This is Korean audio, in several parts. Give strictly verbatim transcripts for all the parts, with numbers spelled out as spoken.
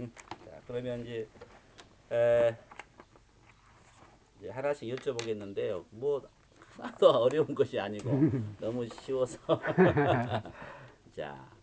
자, 그러면 이제, 에, 이제 하나씩 여쭤보겠는데요. 뭐 하나도 어려운 것이 아니고 너무 쉬워서. 자,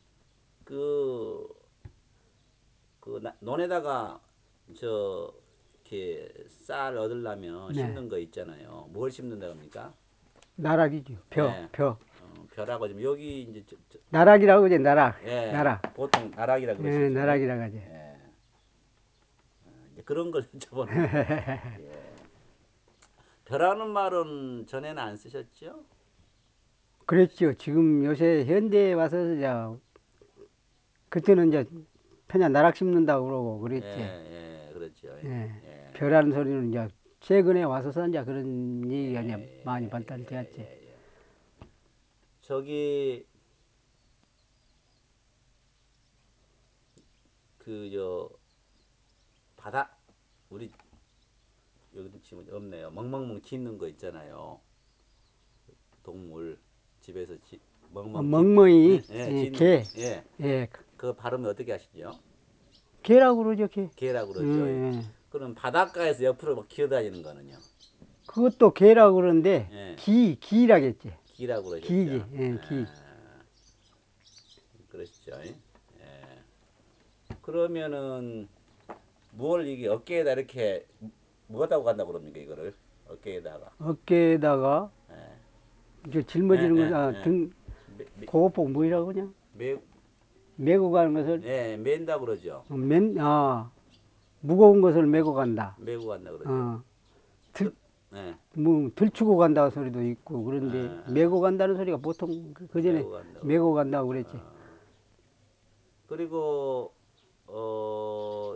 그, 그 나- 논에다가 저 이렇게 쌀 얻으려면 네. 심는 거 있잖아요. 뭘 심는다고 합니까? 나락이죠. 벼, 예. 벼. 어, 벼라고 지금 여기 이제 저, 저, 나락이라고 그러지, 나락. 예, 나락. 보통 나락이라 예, 그러시죠. 나락이라고 하지. 예. 어, 이제 그런 걸 여쭤보는 거예요. 예. 벼라는 말은 전에는 안 쓰셨죠? 그랬죠. 지금 요새 현대에 와서, 이제, 그때는 이제, 그냥 나락 심는다고 그러고 예, 그랬지. 예, 그렇죠. 예. 예, 벼라는 소리는 이제, 최근에 와서서 이제 그런 예, 얘기가 이제 많이 예, 예, 발달되었지. 예, 예. 저기 그 저 바다 우리 여기 지금 없네요. 멍멍멍 짖는 거 있잖아요. 동물 집에서 지, 어, 멍멍 짖, 예, 멍멍이, 예, 예, 짖는 거. 개. 예, 예, 그 발음이 어떻게 하시죠? 개라고 그러죠, 개. 개라고 예, 그러죠. 예. 그럼 바닷가에서 옆으로 막 기어다니는 거는요? 그것도 개라고 그러는데, 예, 기, 기라겠지. 기라고 그러셨죠. 기지, 예, 기. 예, 그러시죠. 예. 그러면은 뭘 이게 어깨에다 이렇게 뭐다고 간다고 그럽니까 이거를 어깨에다가. 어깨에다가, 예, 이제 예, 짊어지는 거, 예, 아, 예. 등, 매, 매, 그거 보고 뭐라고 그냥? 매, 메고 가는 것을, 예, 맨다 그러죠. 어, 맨, 아, 무거운 것을 메고 간다. 메고 간다 그러죠. 어, 들, 그, 예, 뭐, 들추고 간다 소리도 있고, 예, 그런데, 예. 메고 간다는 소리가 보통, 그 전에 메고 간다 메고 그러죠. 간다고 그랬지. 어, 그리고 어,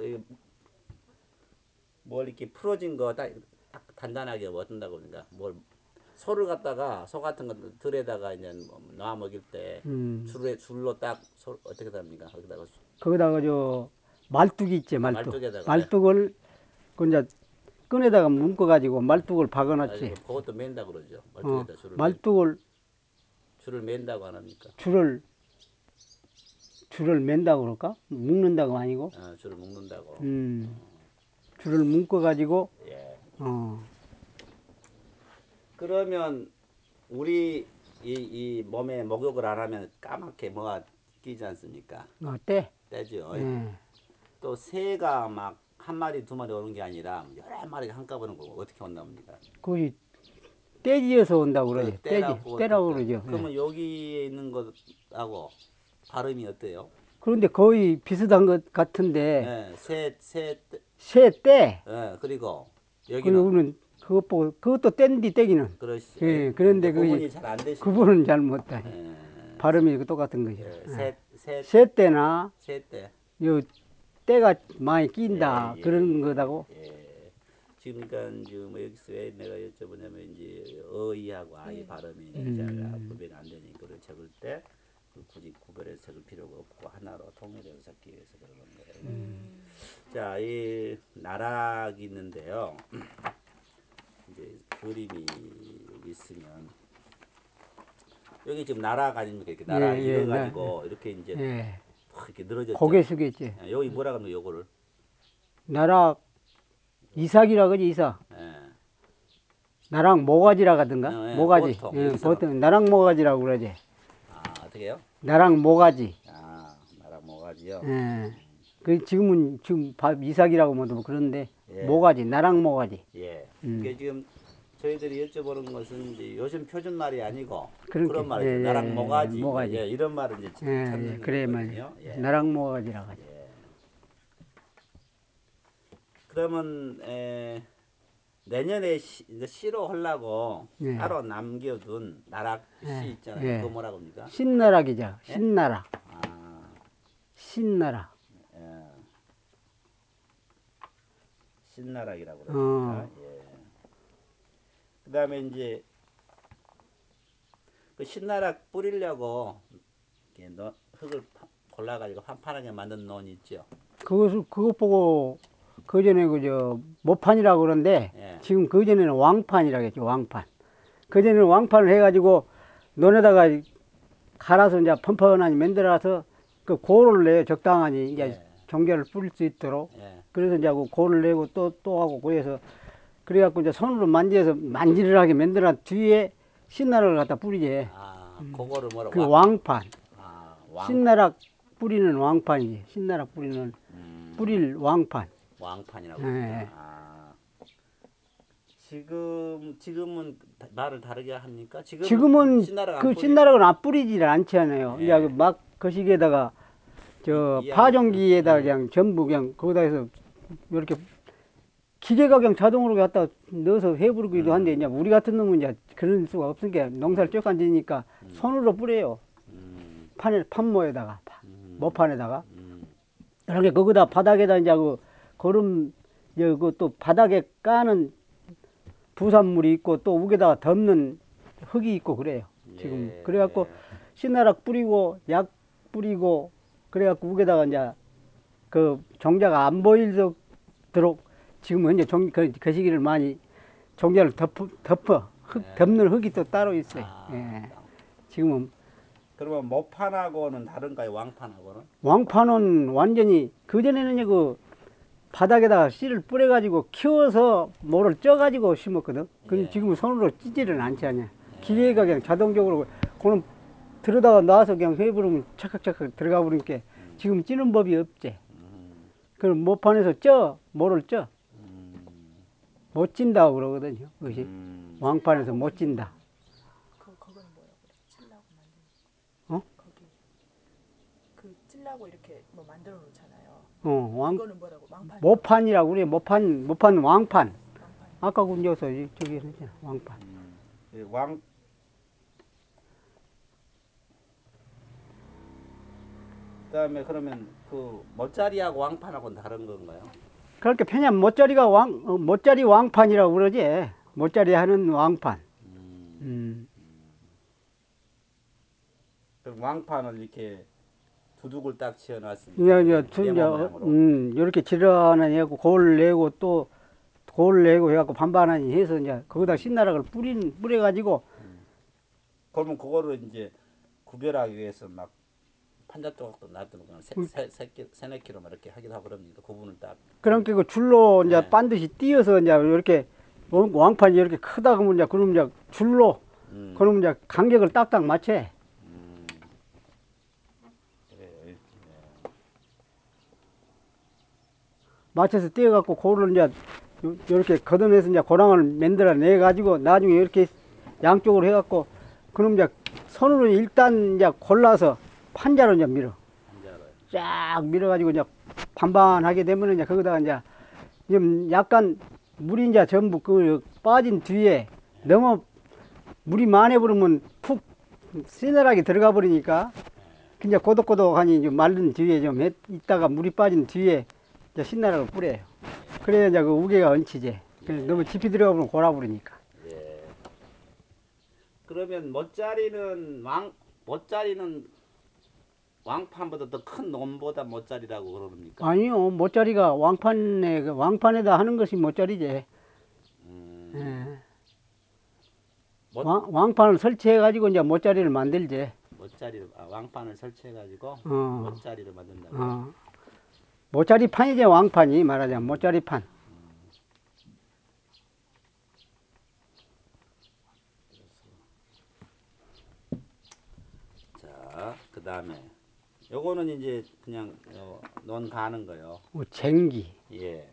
이뭘 이렇게 풀어진 거 딱, 딱 단단하게 뭐 어떤다고 그러니까 뭘 소를 갖다가 소 같은 거 들에다가 이제 뭐 놔 먹일 때 음, 줄에 줄로 딱 소, 어떻게 합니까? 거기다가 거기다가 저, 말뚝이 있지, 말뚝. 말뚝에다가 예. 말뚝을, 그 이제, 끈에다가 묶어가지고 말뚝을 박아놨지. 가지고 그것도 맨다 그러죠. 어, 말뚝에다 줄을 맨 말뚝을, 줄을 맨다고 안 합니까? 줄을, 줄을 맨다고 그럴까? 묶는다고 아니고, 어, 줄을 묶는다고. 음, 줄을 묶어가지고, 예. 어, 그러면 우리 이, 이 몸에 목욕을 안 하면 까맣게 뭐가 끼지 않습니까? 어때? 떼죠. 예. 또 새가 막 한 마리 두 마리 오는 게 아니라 여러 마리가 한꺼번에 오고 어떻게 온답니까? 그것이 떼지에서 온다고 그 그러지. 떼지, 때라고 떼라고 어떻게? 그러죠. 예. 그러면 여기에 있는 것하고 발음이 어때요? 그런데 거의 비슷한 것 같은데, 예, 새, 새, 떼- 새 떼, 예, 그리고 그, 여기는 우리는 그것 보고, 그것도 뗀디 떼기는. 그러시, 예, 예, 예, 이제 그런데 그게 구분이 잘 안 되시죠? 구분은 잘 못하지. 예, 발음이 똑같은 거죠. 예, 예. 새, 새, 새 떼나, 새 때, 요, 때가 많이 예, 낀다. 예, 그런 예, 거다고. 예. 지금 그러니까 지금 여기서 왜 내가 여쭤보냐면 이제 어이하고 아이 발음이 이제 잘 음, 구별이 안 되니까 그걸 적을 때 그 굳이 구별해서 적을 필요가 없고 하나로 통일해서 적기 위해서 그러는 거예요. 자, 이 나락이 있는데요. 이제 그림이 여기 있으면 여기 지금 나락 아닙니까? 이렇게 예, 나락 예, 나, 익어가지고 이렇게 이제 예. 확 이렇게 늘어졌죠. 고개 숙였지. 예, 여기 뭐라 그러면 요거를 나락, 이삭이라 그러지, 이삭. 예, 나랑 모가지라 예, 하든가? 예, 모가지. 보통 예, 여기서는 보통 나랑 모가지라고 그러지. 아 어떻게 해요? 나랑 모가지. 아 나락 뭐가지요? 예. 그 지금은 지금 밥 이삭이라고 뭐도 그런데 예, 모가지, 나랑 모가지. 예. 음. 이게 지금 저희들이 여쭤보는 것은 이제 요즘 표준 말이 아니고 그렇게 그런 예, 말이죠. 나락 예, 예, 뭐가지, 예, 모가지. 예, 이런 말을 이제 예, 예, 찾는 그래 말이야. 거거든요. 예, 나랑 모가지라고 하지. 예. 그러면 에, 내년에 시, 이제 시로 하려고 예, 따로 남겨둔 나락 시 예, 있잖아요. 그거 예. 뭐라 합니까? 신나락이죠. 예? 신나락. 아, 신나락. 예. 신나락이라고 그러십니까? 어, 예. 그다음에 이제 그 신나락 뿌리려고 이렇게 너, 흙을 파- 골라가지고 판판하게 만든 논 있죠. 그것을 그것 보고 그 전에 그저 모판이라고 그러는데 예, 지금 그 전에는 왕판이라고 했죠. 왕판. 그 전에는 왕판을 해가지고 논에다가 갈아서 이제 펀펀하니 만들어서 그 고로를 내요. 적당하니 이제 예, 종자를 뿌릴 수 있도록. 예. 그래서 이제 그 골을 내고 또, 또 하고 그래서 그래갖고 이제 손으로 만지어서 만지르하게 만들어 뒤에 신나락을 갖다 뿌리지. 아, 그거를 뭐라 그 왕, 왕판. 아, 왕, 신나락 뿌리는 왕판이지. 신나락 뿌리는 음, 뿌릴 왕판. 왕판이라고 예. 그러니까. 아, 지금 지금은 다- 말을 다르게 합니까? 지금은, 지금은 신나락 안 그 뿌리. 신나락은 안 뿌리질 않지 않아요. 예. 이제 그막 거시기에다가 저 이- 이양- 파종기에다 음. 그냥 전부 그냥 거기다 해서 이렇게 기계가 그냥 자동으로 갖다 넣어서 해부르기도 음. 한데 이제 우리 같은 놈은 이제 그럴 수가 없으니까 농사를 쭉 안 지니까 손으로 뿌려요. 음, 판에 판모에다가 음, 모판에다가 음, 이렇게 거기다 바닥에다 이제 그 거름 그또 바닥에 까는 부산물이 있고 또 우에다가 덮는 흙이 있고 그래요. 지금 예, 그래갖고 예. 신나락 뿌리고 약 뿌리고 그래갖고 우에다가 이제 그 종자가 안 보이도록 지금 현재 종, 그, 그 시기를 많이 종자를 덮어, 덮어 흙, 예. 덮는 흙이 또 따로 있어요. 아, 예. 지금은 그러면 모판하고는 다른가요? 왕판하고는? 왕판은 완전히 그전에는 그 바닥에다가 씨를 뿌려가지고 키워서 모를 쪄가지고 심었거든. 근데 예. 지금은 손으로 찌지를 않지 않냐. 기계가 그냥 자동적으로 그럼 들여다가 놔서 그냥 해부르면 착착착 들어가 버리니까 지금 찌는 법이 없지. 음, 그럼 모판에서 쪄 모를 쪄. 음, 못 찐다고 그러거든요. 그것이 음. 왕판에서 못 찐다. 그 그거는 뭐라고 그래? 찔라고 만드는 어? 거기 그 찔라고 이렇게 뭐 만들어 놓잖아요. 어, 왕 그거는 뭐라고? 왕판. 모판이라고 그래. 모판 모판 왕판. 왕판. 아까 군저서 저기 했잖아. 왕판. 음. 예, 왕 그다음에 그러면 그 멋자리하고 왕판하고는 다른 건가요? 그렇게 편하면 모짜리가 왕 어, 모짜리 왕판이라고 그러지. 모짜리 하는 왕판. 음. 음. 그럼 왕판을 이렇게 두둑을 딱 지어놨습니까? 이제 그죠? 이제 두- 네모 이제 모양으로. 음 이렇게 지르하니 해고 골 내고 또 골 내고 해갖고 반반하니 해서 이제 거기다 신나락을 뿌린 뿌려가지고 그러면 그거를 이제 구별하기 위해서 막 판자 쪽도 놔두는 거는 음. 세세 세네 킬로 이렇게 하기도 하고 그럽니까? 구분을 딱. 그렇게 그 줄로 이제 네. 반드시 띄어서 이제 이렇게 왕- 왕판이 이렇게 크다 그러면 이제 그러면 이제 줄로 음. 그러면 이제 간격을 딱딱 맞춰. 음. 그래요. 예. 맞춰서 띄어갖고 고를 이제 요- 요렇게 걷어내서 이제 고랑을 만들어 내 가지고 나중에 이렇게 양쪽으로 해갖고 그럼 이제 손으로 일단 이제 골라서 판자로 이제 밀어. 한자로요. 쫙 밀어가지고 이제 반반하게 되면 이제 거기다가 이제 좀 약간 물이 이제 전부 그 빠진 뒤에 너무 물이 많이 버리면 푹 시원하게 들어가 버리니까 이제 고독고독하니 좀 마른 뒤에 좀 해- 있다가 물이 빠진 뒤에 이제 신나락을 뿌려요. 그래야 이제 그 우개가 얹히지. 그래서 너무 깊이 들어가 버리면 골아버리니까. 예. 그러면 멋자리는 왕 멋자리는 왕판보다 더 큰 놈보다 멋자리라고 그러십니까? 아니요, 모짜리가 왕판에, 그 왕판에다 하는 것이 모짜리지. 음. 예. 멋 왕, 왕판을 설치해가지고 이제 모짜리를 만들지. 멋자리를 아, 왕판을 설치해가지고 어. 멋자리를 만든다고. 어. 모짜리 판이지, 왕판이 말하자면 모짜리 판. 자, 그 다음에 요거는 이제 그냥 어, 논 가는 거요. 뭐 쟁기. 예.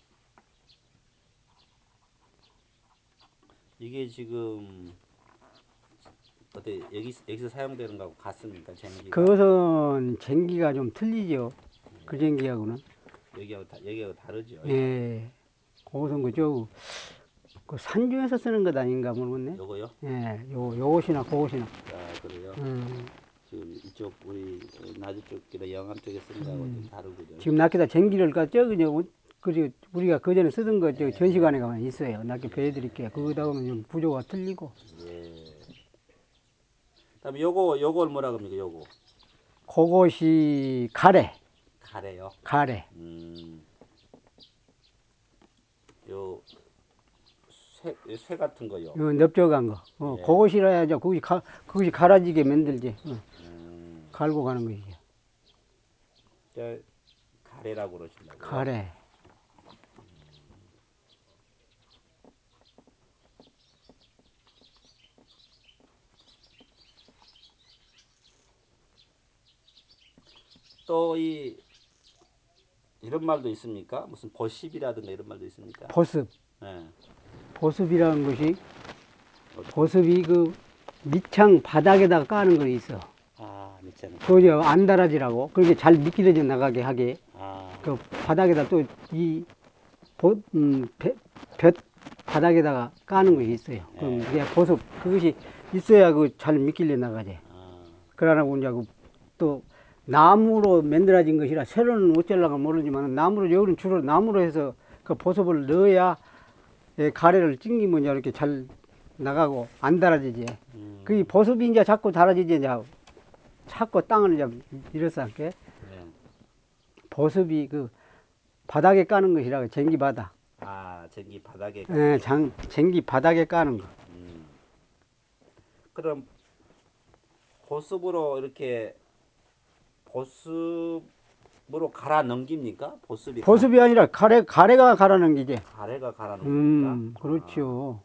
이게 지금 어때 여기 여기서 사용되는 거하고 같습니까? 쟁기가 그것은 쟁기가 좀 틀리죠. 그 쟁기하고는. 여기하고 다, 여기하고 다르죠. 예. 그것은 그저 그 산중에서 쓰는 것 아닌가 모르겠네. 요거요? 예. 요, 요것이나 그것이나. 아 그래요. 음. 지금 이쪽 우리 나주 쪽이나 영암 쪽에 쓰는 거하고 좀 다르고요. 지금 낚시다 쟁기를 갖죠. 그냥 그리 우리가 그 전에 쓰던 거 저 전시관에 가면 있어요. 낚시 보여드릴게요. 그거다가는 좀 구조가 틀리고. 예. 그다음에 요거 요걸 뭐라 그럽니까? 요거 그것이 가래. 가래요. 가래. 음. 요 쇠, 쇠 같은 거요. 요 넓적한 거. 어, 예. 그것이라 해야죠. 그것이 가, 그것이 갈아지게 만들지. 어, 음. 갈고 가는 것이죠. 저 가래라고 그러신다고요? 가래. 또 이 이런 말도 있습니까? 무슨 버십이라든가 이런 말도 있습니까? 보습. 예. 보습이라는 것이 보습이 그 밑창 바닥에다가 까는 거 있어. 아, 밑에는. 그저 안 달아지라고 그렇게 잘 미끼러져 나가게 하게 아, 그 바닥에다 또 이 음, 볕 바닥에다가 까는 것이 있어요. 그럼 그게 보습 그것이 있어야 그 잘 미끼려 나가지. 아, 그러라고 이제 또 나무로 만들어진 것이라 새로는 어쩌려고 모르지만 나무로 여기는 주로 나무로 해서 그 보습을 넣어야 예, 가래를 찡기면 이제 이렇게 잘 나가고 안 달아지지. 음. 그 보습이 이제 자꾸 달아지지 이제 자꾸 땅을 이제 밀어서 할게. 네. 보습이 그 바닥에 까는 것이라고 쟁기 바닥. 아, 전기 바닥에. 예, 장 쟁기 바닥에 까는 거. 음. 그럼 보습으로 이렇게 보습으로 갈아 넘깁니까? 보습이 보습이 아니라 가래 가래가 갈아는 기지. 가, 가래가 갈아 넘깁니까? 음, 그렇죠.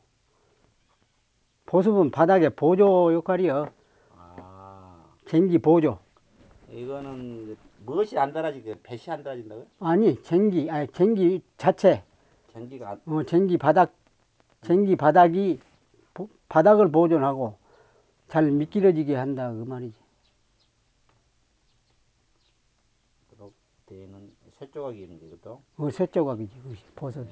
보습은 바닥에 보조 역할이요. 아, 쟁기 보조. 이거는 무엇이 안 달아지게 배시 안 달아진다고요? 아니, 쟁기, 아니, 쟁기 자체. 전기가 안- 어, 쟁기 바닥, 쟁기 바닥이, 보- 바닥을 보존하고 잘 미끄러지게 한다, 그 말이지. 그렇 때는 쇠 조각이 있는데 이것도. 어, 쇠조각이지, 그것이, 보습이.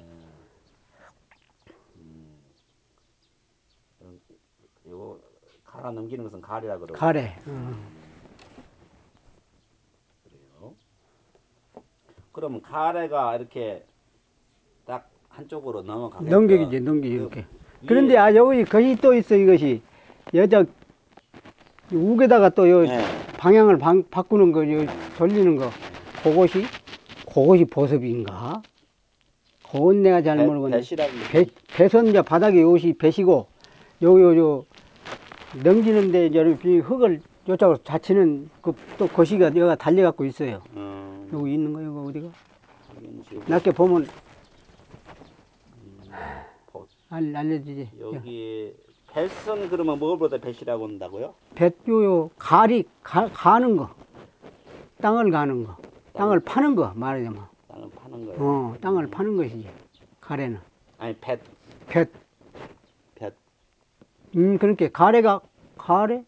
음. 그럼 이거 갈아 넘기는 것은 가래라 그러고. 가래. 어. 그래요. 그러면 가래가 이렇게 딱 한쪽으로 넘어가면 넘기지, 넘기지, 이렇게. 그 그런데, 위에- 아, 여기, 것이 또 있어, 이것이. 여자, 우에다가 또, 요, 네. 방향을 방, 바꾸는 거, 요, 돌리는 거. 그것이, 그것이 보습인가? 그건 내가 잘 배- 모르겠네. 배시라는 배, 배선 이제 바닥에 이것이 배시고, 요, 요, 요, 넘기는데 이제 이렇게 흙을 요쪽으로 자치는 그, 또 거시가 여기가 달려갖고 있어요. 음, 여기 있는 거, 여기 어디가? 여기는 지금 낮게 보면 보- 알, 알려주지. 여기 배선 그러면 뭐보다 배시라고 한다고요? 뱃교요, 가리, 가, 가는 거. 땅을 가는 거. 땅을 파는 거, 말하자면. 땅을 파는 거예요. 어, 땅을 파는 것이지. 가래는. 아니 배, 뱃. 배, 음, 그렇게 가래가, 가래?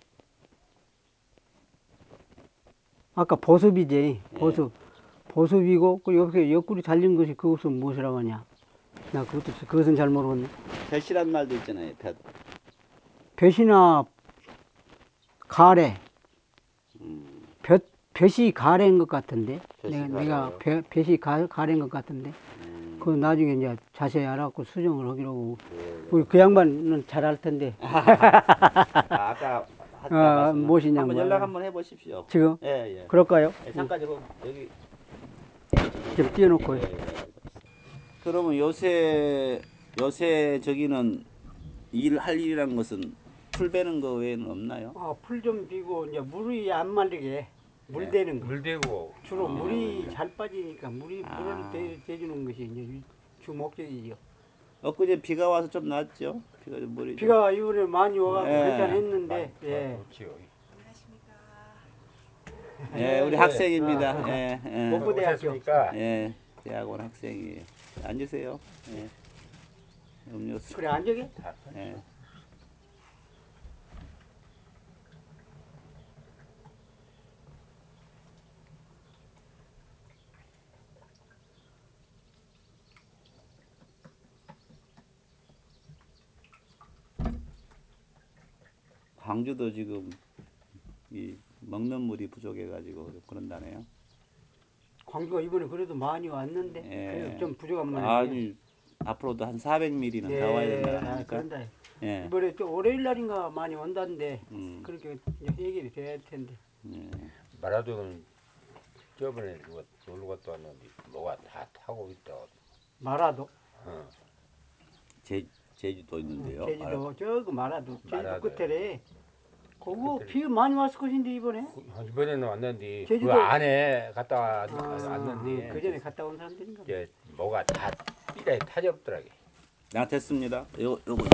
아까 보습이지. 보습. 보습이고, 그 옆에 옆구리 달린 것이 그것은 무엇이라고 하냐. 나 그것도, 그것은 잘 모르겠네. 배시란 말도 있잖아요. 배. 볕이나 가래. 음, 볕, 볕이 가래인 것 같은데. 볕이 내가, 내가 가래요? 볕, 볕이 가, 가래인 것 같은데. 음, 그 나중에 이제 자세히 알아갖고 수정을 하기로 하고. 네. 우리 그 양반은 잘 알 텐데. 아, 아까 하다 아, 말씀 무엇이냐고. 한번 연락 한번 해보십시오. 지금? 예, 예. 그럴까요? 예, 잠깐 좀 여기. 좀 띄워놓고. 예, 예. 그러면 요새 요새 저기는 일할 일이라는 것은 풀 베는 거 외에는 없나요? 아, 풀 좀 비고, 이제 물이 안 말리게. 물 대는 거. 물대고 주로 아. 물이 잘 빠지니까 물이, 아. 물을 대, 대주는 것이 이제 주 목적이죠. 엊그제 비가 와서 좀 낫죠? 비가 좀 물이 좀- 비가 이번에 많이 와갖고 예. 괜찮했는데, 예. 그렇지요. 예, 우리 예. 학생입니다. 아, 예, 예. 목포 대학교. 오셨습니까? 예, 대학원 학생이에요. 앉으세요. 예. 음료수. 그래, 안 저기? 예. 광주도 지금 이 먹는 물이 부족해가지고 그런다네요. 광주가 이번에 그래도 많이 왔는데, 예. 그래도 좀 부족한 모양이에요. 아니 앞으로도 한 사백 밀리미터는 더 와야 된다는 아, 거니까. 그런다. 예. 이번에 또 월요일 날인가 많이 온다는데, 음. 그렇게 이제 얘기를 돼야 할 텐데. 예. 마라도는 저번에 누가 놀러 갔다 왔는데 뭐가 다 타고 있다. 마라도, 어. 제 제주도 있는데요. 제주도, 저거 마라도, 제주도 마라도. 끝에 그거 비 많이 왔을 것인데 이번에. 그- 이번에는 왔는데 그 제주도- 안에 갔다 왔- 아, 왔는데 그 전에 갔다 온 사람들인가. 봐. 이제 뭐가 다 삐라에 타졌더라고. 나 됐습니다. 요 요거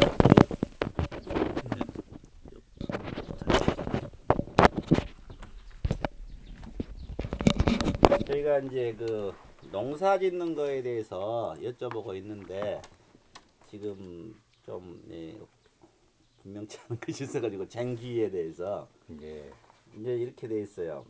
저희가 이제 그 농사 짓는 거에 대해서 여쭤보고 있는데 지금 좀 예, 분명치 않은 것이 있어가지고 쟁기에 대해서 이제 이제 이렇게 돼 있어요.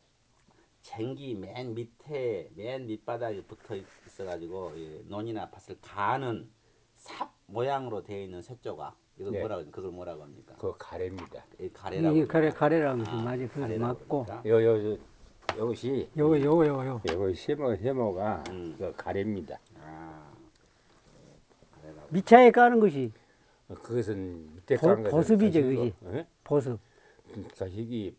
쟁기 맨 밑에 맨 밑바닥에 붙어 있어가지고 예, 논이나 밭을 가는 삽 모양으로 되어 있는 쇠조각 이거 네. 뭐라고 그걸 뭐라고 합니까? 그 가래입니다. 이 가래라고 이게 가래 그러나? 가래라는 아, 거 맞아. 그거 가래라고 맞고. 그러니까? 요요 요것이 요거 요거 요거 요. 요거 세모 세모가 음. 그 가래입니다. 아, 가래라고. 밑차에 까는 것이 그것은 밑에 버- 깐 것은 버섯이죠, 가시고, 그지? 어? 버섯. 가식이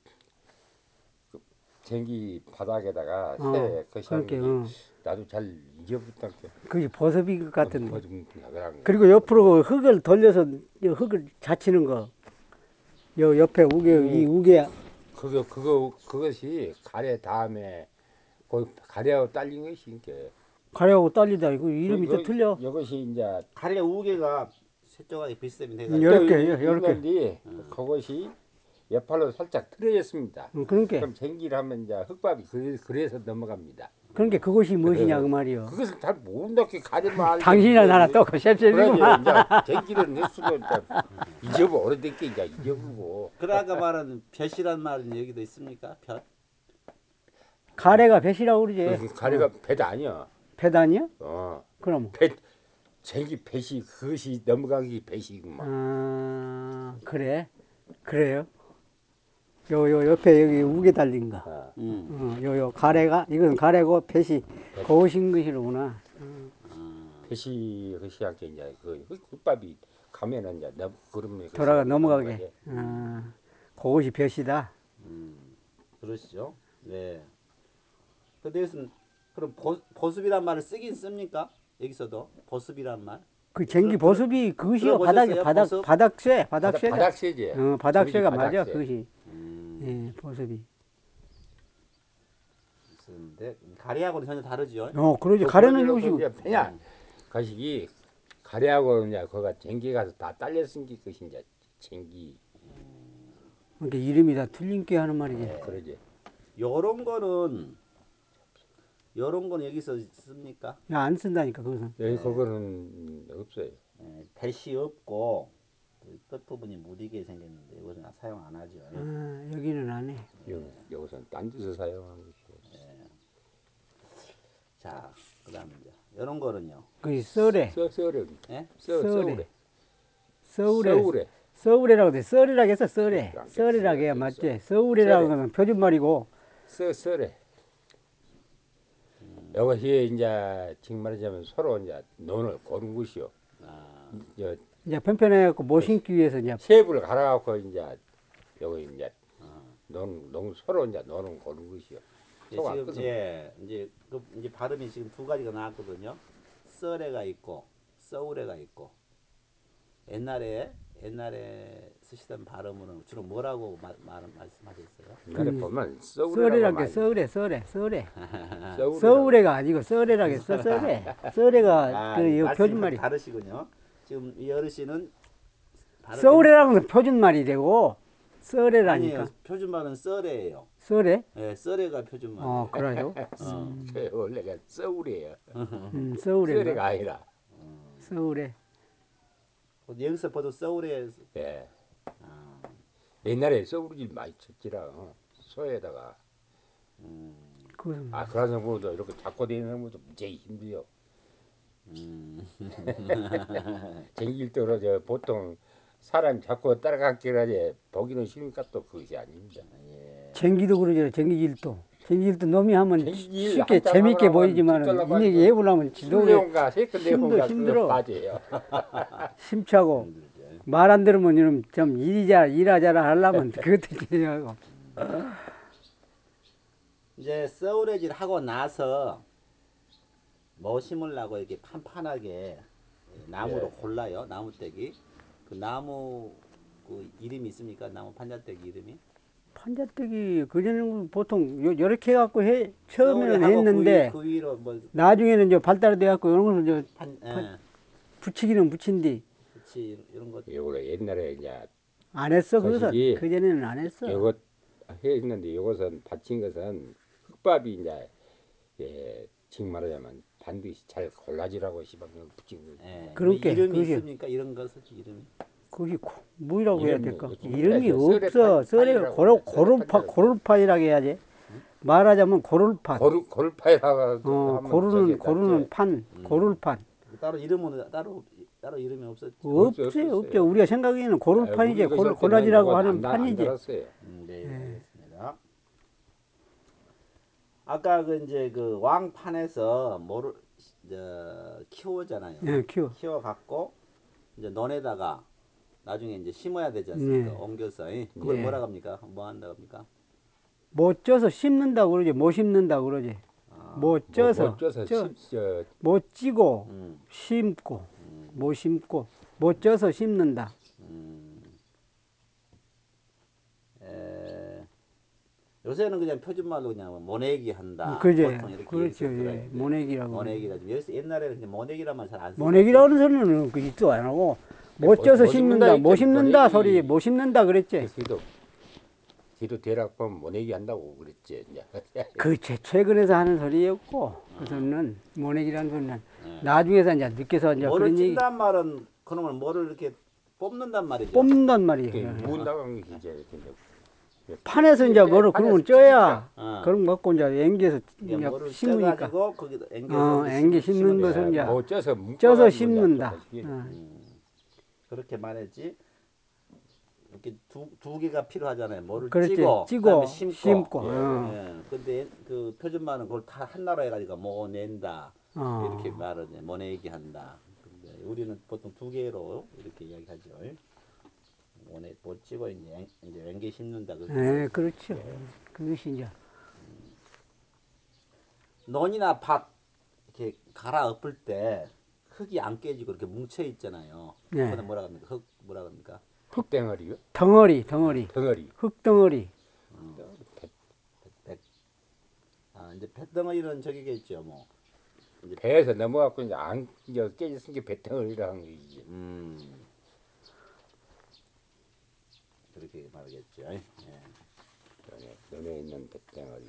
그 쟁기 바닥에다가 어, 새 것이 한 그렇게, 거지. 어. 나도 잘 잊어버렸다. 그게 버섯이 것 같은데. 버좀 그냥 그리고 옆으로 그 흙을 돌려서 이 흙을 자치는 거. 요 옆에 우개 이 우개 그거 그거 그것이 가래 다음에 그 가래하고 딸린 것이 이게 가래하고 딸리다. 이거 이름이 또 틀려. 이것이 이제 가래 우개가 쇠조각이 비슷하면 음, 해가지고 요렇게, 또 요렇게. 있는데 그것이 옆팔로 살짝 틀어졌습니다. 음, 그러니까 그럼 쟁기를 하면 이제 흙밥이 그래- 그래서 넘어갑니다. 그러니까 그것이 무엇이냐 그 말이요. 그것을 잘 모른다 그 가래만 알지. 당신이나 나나 그러지. 똑같이 셉셉이구만. 이제 쟁기를 했으면 이제 잊어버 오래됐게 이제 잊어버리고 그래 아까 말한 볕이란 말은 여기도 있습니까? 볕? 가래가 뱃이라고 그러지. 그 가래가 뱃 아니야. 뱃 아니야? 어, 그럼. 뱃 쟁기 뱃이 그것이 넘어가기 뱃이구만. 아 그래? 그래요? 요 요 옆에 여기 우개 달린 거. 어. 음. 어, 요요 가래가 이건 가래고 뱃이 고우신 것이로구나. 뱃이 그것이 할게 이제 그 흙밥이 가면은 이제 넘 그러면 돌아가 그것이 넘어가게. 넘어가게. 아, 그것이 뱃이다. 음, 그러시죠. 네. 근데 여기서는 그럼 보, 보습이란 말을 쓰긴 씁니까? 여기서도 보습이란 말? 그 쟁기 들어- 보습이 그것이요 들어보셨어요? 바닥 바닥 보습? 바닥쇠 바닥 바닥쇠가. 바닥쇠지. 어 바닥쇠가 쟁기 맞아 바닥쇠. 그것이. 음, 예 보습이. 쓰는데 가래하고는 전혀 다르죠. 어 그러지 그 가래는 그거대로 이것이 그 이제 그냥 가식이 가래하고 이제 거가 쟁기 가서 다 딸려 생긴 것이 이제 쟁기. 그러니까 이름이 다 틀린 게 하는 말이지. 그러지. 요런 거는 요런 거는 여기서 씁니까? 야, 안 쓴다니까 그것은. 여기 그거는 없어요. 예, 뱃이 없고 그 끝부분이 무디게 생겼는데 이것은 사용 안 하죠. 아 여기는 안 해. 여, 여기서는 딴 데서 사용하는 것이. 자, 그다음 이제 이런 거는요. 그 썰에 써 써래. 예? 써 써래. 써래. 서울에 서울에. 서울이라고 돼. 썰이라고 해서 썰에. 그러니까 썰이라고 해야 썰, 맞지. 썰. 서울이라는 썰에. 거는 표준말이고. 써 써래. 이것이 이제 지금 말하자면 서로 이제 논을 고른 것이요. 아, 저 이제 편편해갖고 못 신기 위해서 이제 세부를 갈아갖고 이제 여기 이제 논, 논 서로 이제 논을 고른 것이요. 예, 속 안 지금 끄서. 예, 이제 그 이제 발음이 지금 두 가지가 나왔거든요. 썰에가 있고 서울에가 있고. 옛날에 옛날에 쓰시던 발음으로는 주로 뭐라고 말, 말 말씀하셨어요? 옛날에 보면 썰이라는 서울이라고 게 많이 썰에 썰에 썰에. 서울이라고. 서울에가 아니고 썰에라고 했어 썰에. 썰에가 그 이거 말씀이 표준말이. 다르시군요. 지금 이 어르신은 발음- 서울에라는 건 표준말이 되고 썰에라니까. 아니에요. 표준말은 썰에예요. 썰에? 예, 썰에가 표준말이에요. 어 그래요. 어. 그 원래가 서울이에요. 음 서울이가 서울에가 아니라. 서울에. 여기서 봐도 서울에 예. 아, 옛날에 서울이 많이 쳤지라. 어. 소에다가. 그것은 아 그런 경우도 이렇게 잡고 다니는 것도 제일 힘들요. 음. 쟁길 때로 저 보통 사람 잡고 따라가기를 하지 보기는 쉬우니까 또 그것이 아닙니다. 쟁기도 그러죠. 쟁기질도. 쟁기질도 놈이 하면 쟁기질 쉽게 한참 재미있게 하려면 보이지만 뒷달라고 인혁이 하면 예불하면 지도에 술래온가 세컨대온가 힘들어. 맞아요. 심차고 말 안 들으면 이놈 좀 일이자 일하자라 하려면 그것도 진행하고. 이제 서울에질 하고 나서 뭐 심으려고 이렇게 판판하게 나무로 예. 골라요. 나무떼기. 그 나무 그 이름이 있습니까? 나무 판자떼기 이름이? 판자떼기 그전에는 보통 요- 요렇게 해갖고 해 처음에는 하고 했는데 그, 위, 그 위로 뭐 나중에는 이제 발달돼갖고 이런 거는 이제 판, 판- 예, 붙이기는 붙인디 그렇지 이런 것. 요거를 옛날에 이제 안 했어 그것은 거시기 그전에는 안 했어. 요것 했는데 요것은 받친 것은 흙밥이 이제 예, 지금 말하자면 반드시 잘 골라지라고 시방을 붙인 거. 예, 뭐 그러니까 이름이 그것이- 있습니까? 이런 것은 이름이. 그게 고- 뭐라고 해야 이름이 될까? 무슨 이름이 뭐야, 없어. 썰의 썰에 판이라고 고로 그래, 썰의 고롤파 판이라고. 고롤판이라고 해야지. 말하자면 고롤판. 고루 고루파이라고 어 하면 고르는 저기 고르는 낫지. 판 고롤판. 따로 이름은 따로 따로 이름이 없었죠. 없지 없어요. 없죠. 우리가 생각에는 아, 고롤판이지 우리 골, 그럴 때는 골라지라고 요건 하는 안 달- 안 판이지. 달았어요. 음, 네, 알겠습니다. 아까 그 이제 그 왕판에서 뭐를 저 키우잖아요. 예, 키워. 키워 갖고 이제 논에다가 나중에 이제 심어야 되지 않습니까? 예. 옮겨서 이. 그걸 예. 뭐라 합니까? 뭐 한다고 합니까? 못 쪄서 심는다고 그러지. 못 심는다고 그러지. 아, 못 쪄서 못 쪄서 쪄- 심, 저, 못 찌고 음, 심고 못 심고 못 쪄서 심는다. 음. 에, 요새는 그냥 표준말로 그냥 모내기 한다. 그제 보통 이렇게 그렇죠. 얘기해서 예. 들었는데 모내기라고. 모내기라 좀 여기서 옛날에는 그냥 모내기란 말 잘 안 쓰고 모내기라고 하는 소리는 그 있도 안 하고 못 못- 쪄서 못 심는다. 심는다 못 했지, 심는다 모내기. 소리 못 심는다 그랬지. 지도 지도 대략 보면 모내기 한다고 그랬지. 이제. 그 최, 최근에서 하는 소리였고 그 소리는 모내기라는 소리는 나중에서 이제 늦게서 이제 뭐를 그런 얘기 찐단 말은 그놈을 뭐를 이렇게 뽑는단 말이죠. 뽑는단 말이에요. 이렇게 문다간 게 이제 이렇게 판에서 이제 뭐를 그런 걸 판에서 쪄야 어. 그런 거 갖고 이제 앵겨서 이게 이제 뭐를 심으니까 쪄가지고 거기다 앵겨서 어, 이제 앵겨 심- 심는 심으면 것은 돼요. 이제 못 쪄서 묶어가지고 쪄서 이제 심는다. 조금씩. 어. 그렇게 말했지. 이렇게 두, 두 개가 필요하잖아요. 뭐를 그렇지. 찌고, 찌고, 그다음에 심고. 심고, 예. 어. 예. 근데 그 표준말은 그걸 다 한나라 해가지고 모낸다. 어. 이렇게 말을 해. 모내기 한다. 근데 우리는 보통 두 개로 이렇게 이야기하죠. 모내 못 찌고 이제 앵- 이제 앵겨 심는다. 그렇게 예, 말해요. 그렇죠. 그것이 이제 논이나 밭 이렇게 갈아 엎을 때 흙이 안 깨지고 이렇게 뭉쳐 있잖아요. 네. 그거는 뭐라 합니까? 흙 뭐라 합니까? 흙덩어리요? 덩어리, 덩어리, 덩어리. 흙덩어리. 백. 아 이제 뱃덩어리는 저기겠죠, 뭐. 이제 배에서 넘어갖고 이제 안 이제 깨졌은 게 배덩어리라는 거지. 음 그렇게 말하겠죠. 예. 너네, 너네 있는 배덩어리.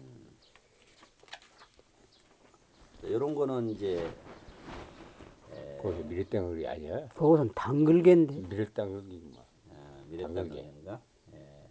이런 거는 이제 거기 밀덩어리 아니야? 그것은 당글개인데. 밀덩어리 뭐. 아, 당글개. 미래땅인가? 예.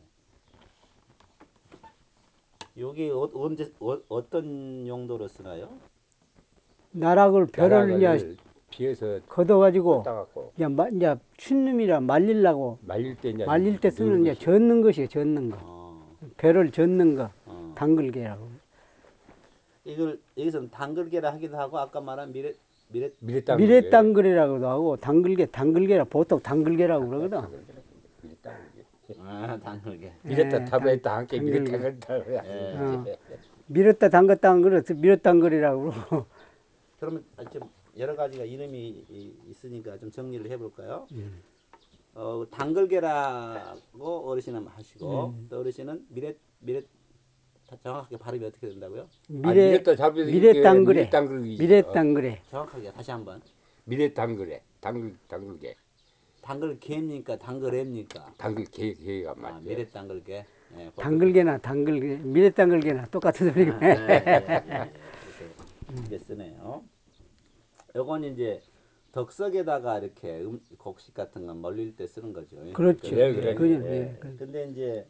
여기 어, 언제 어, 어떤 용도로 쓰나요? 나락을 벼를 이제 나락을 비에서 걷어가지고 따갖고 이제, 마, 이제 춘놈이라 말리려고 말릴 때 이제 말릴 때 쓰는 이제 넣는 것이. 젓는 것이에요. 젓는 거. 어, 벼를 젓는 거. 어. 당글개라고. 이걸 여기서는 당글개라 하기도 하고 아까 말한 미래 미래 미래땅 미래땅글이라고도 하고 당글개, 당글개라 보통 당글개라고 그러거든. 미래땅 아 당글개. 미래땅 예, 탑에 당- 함께 당글개. 미래땅을 타. 예. 어. 밀었다 담갔다 그래서 밀었땅글이라고 그러고. 그러면 좀 여러 가지가 이름이 이- 있으니까 좀 정리를 해볼까요? 어 당글개라고 어르신은 하시고 또 어르신은 미래 미래 정확하게 발음이 어떻게 된다고요? 아, 미래 미래땅 잡이 미래땅글에 미래땅글이지. 미래땅글에 정확하게 다시 한번. 미래땅글에 당글 당글게 당글개입니까? 당글애입니까? 당글 개 개가 아, 맞죠. 미래 당글개. 예, 당글개나 당글개 미래땅글개나 똑같은 소리고. 아, 예, 예, 예, 예. 이렇게, 이렇게 쓰네요. 요건 이제 덕석에다가 이렇게 음, 곡식 같은 건 멀릴 때 쓰는 거죠. 그렇죠. 그래, 그래, 그냥, 예. 예, 그래. 근데 이제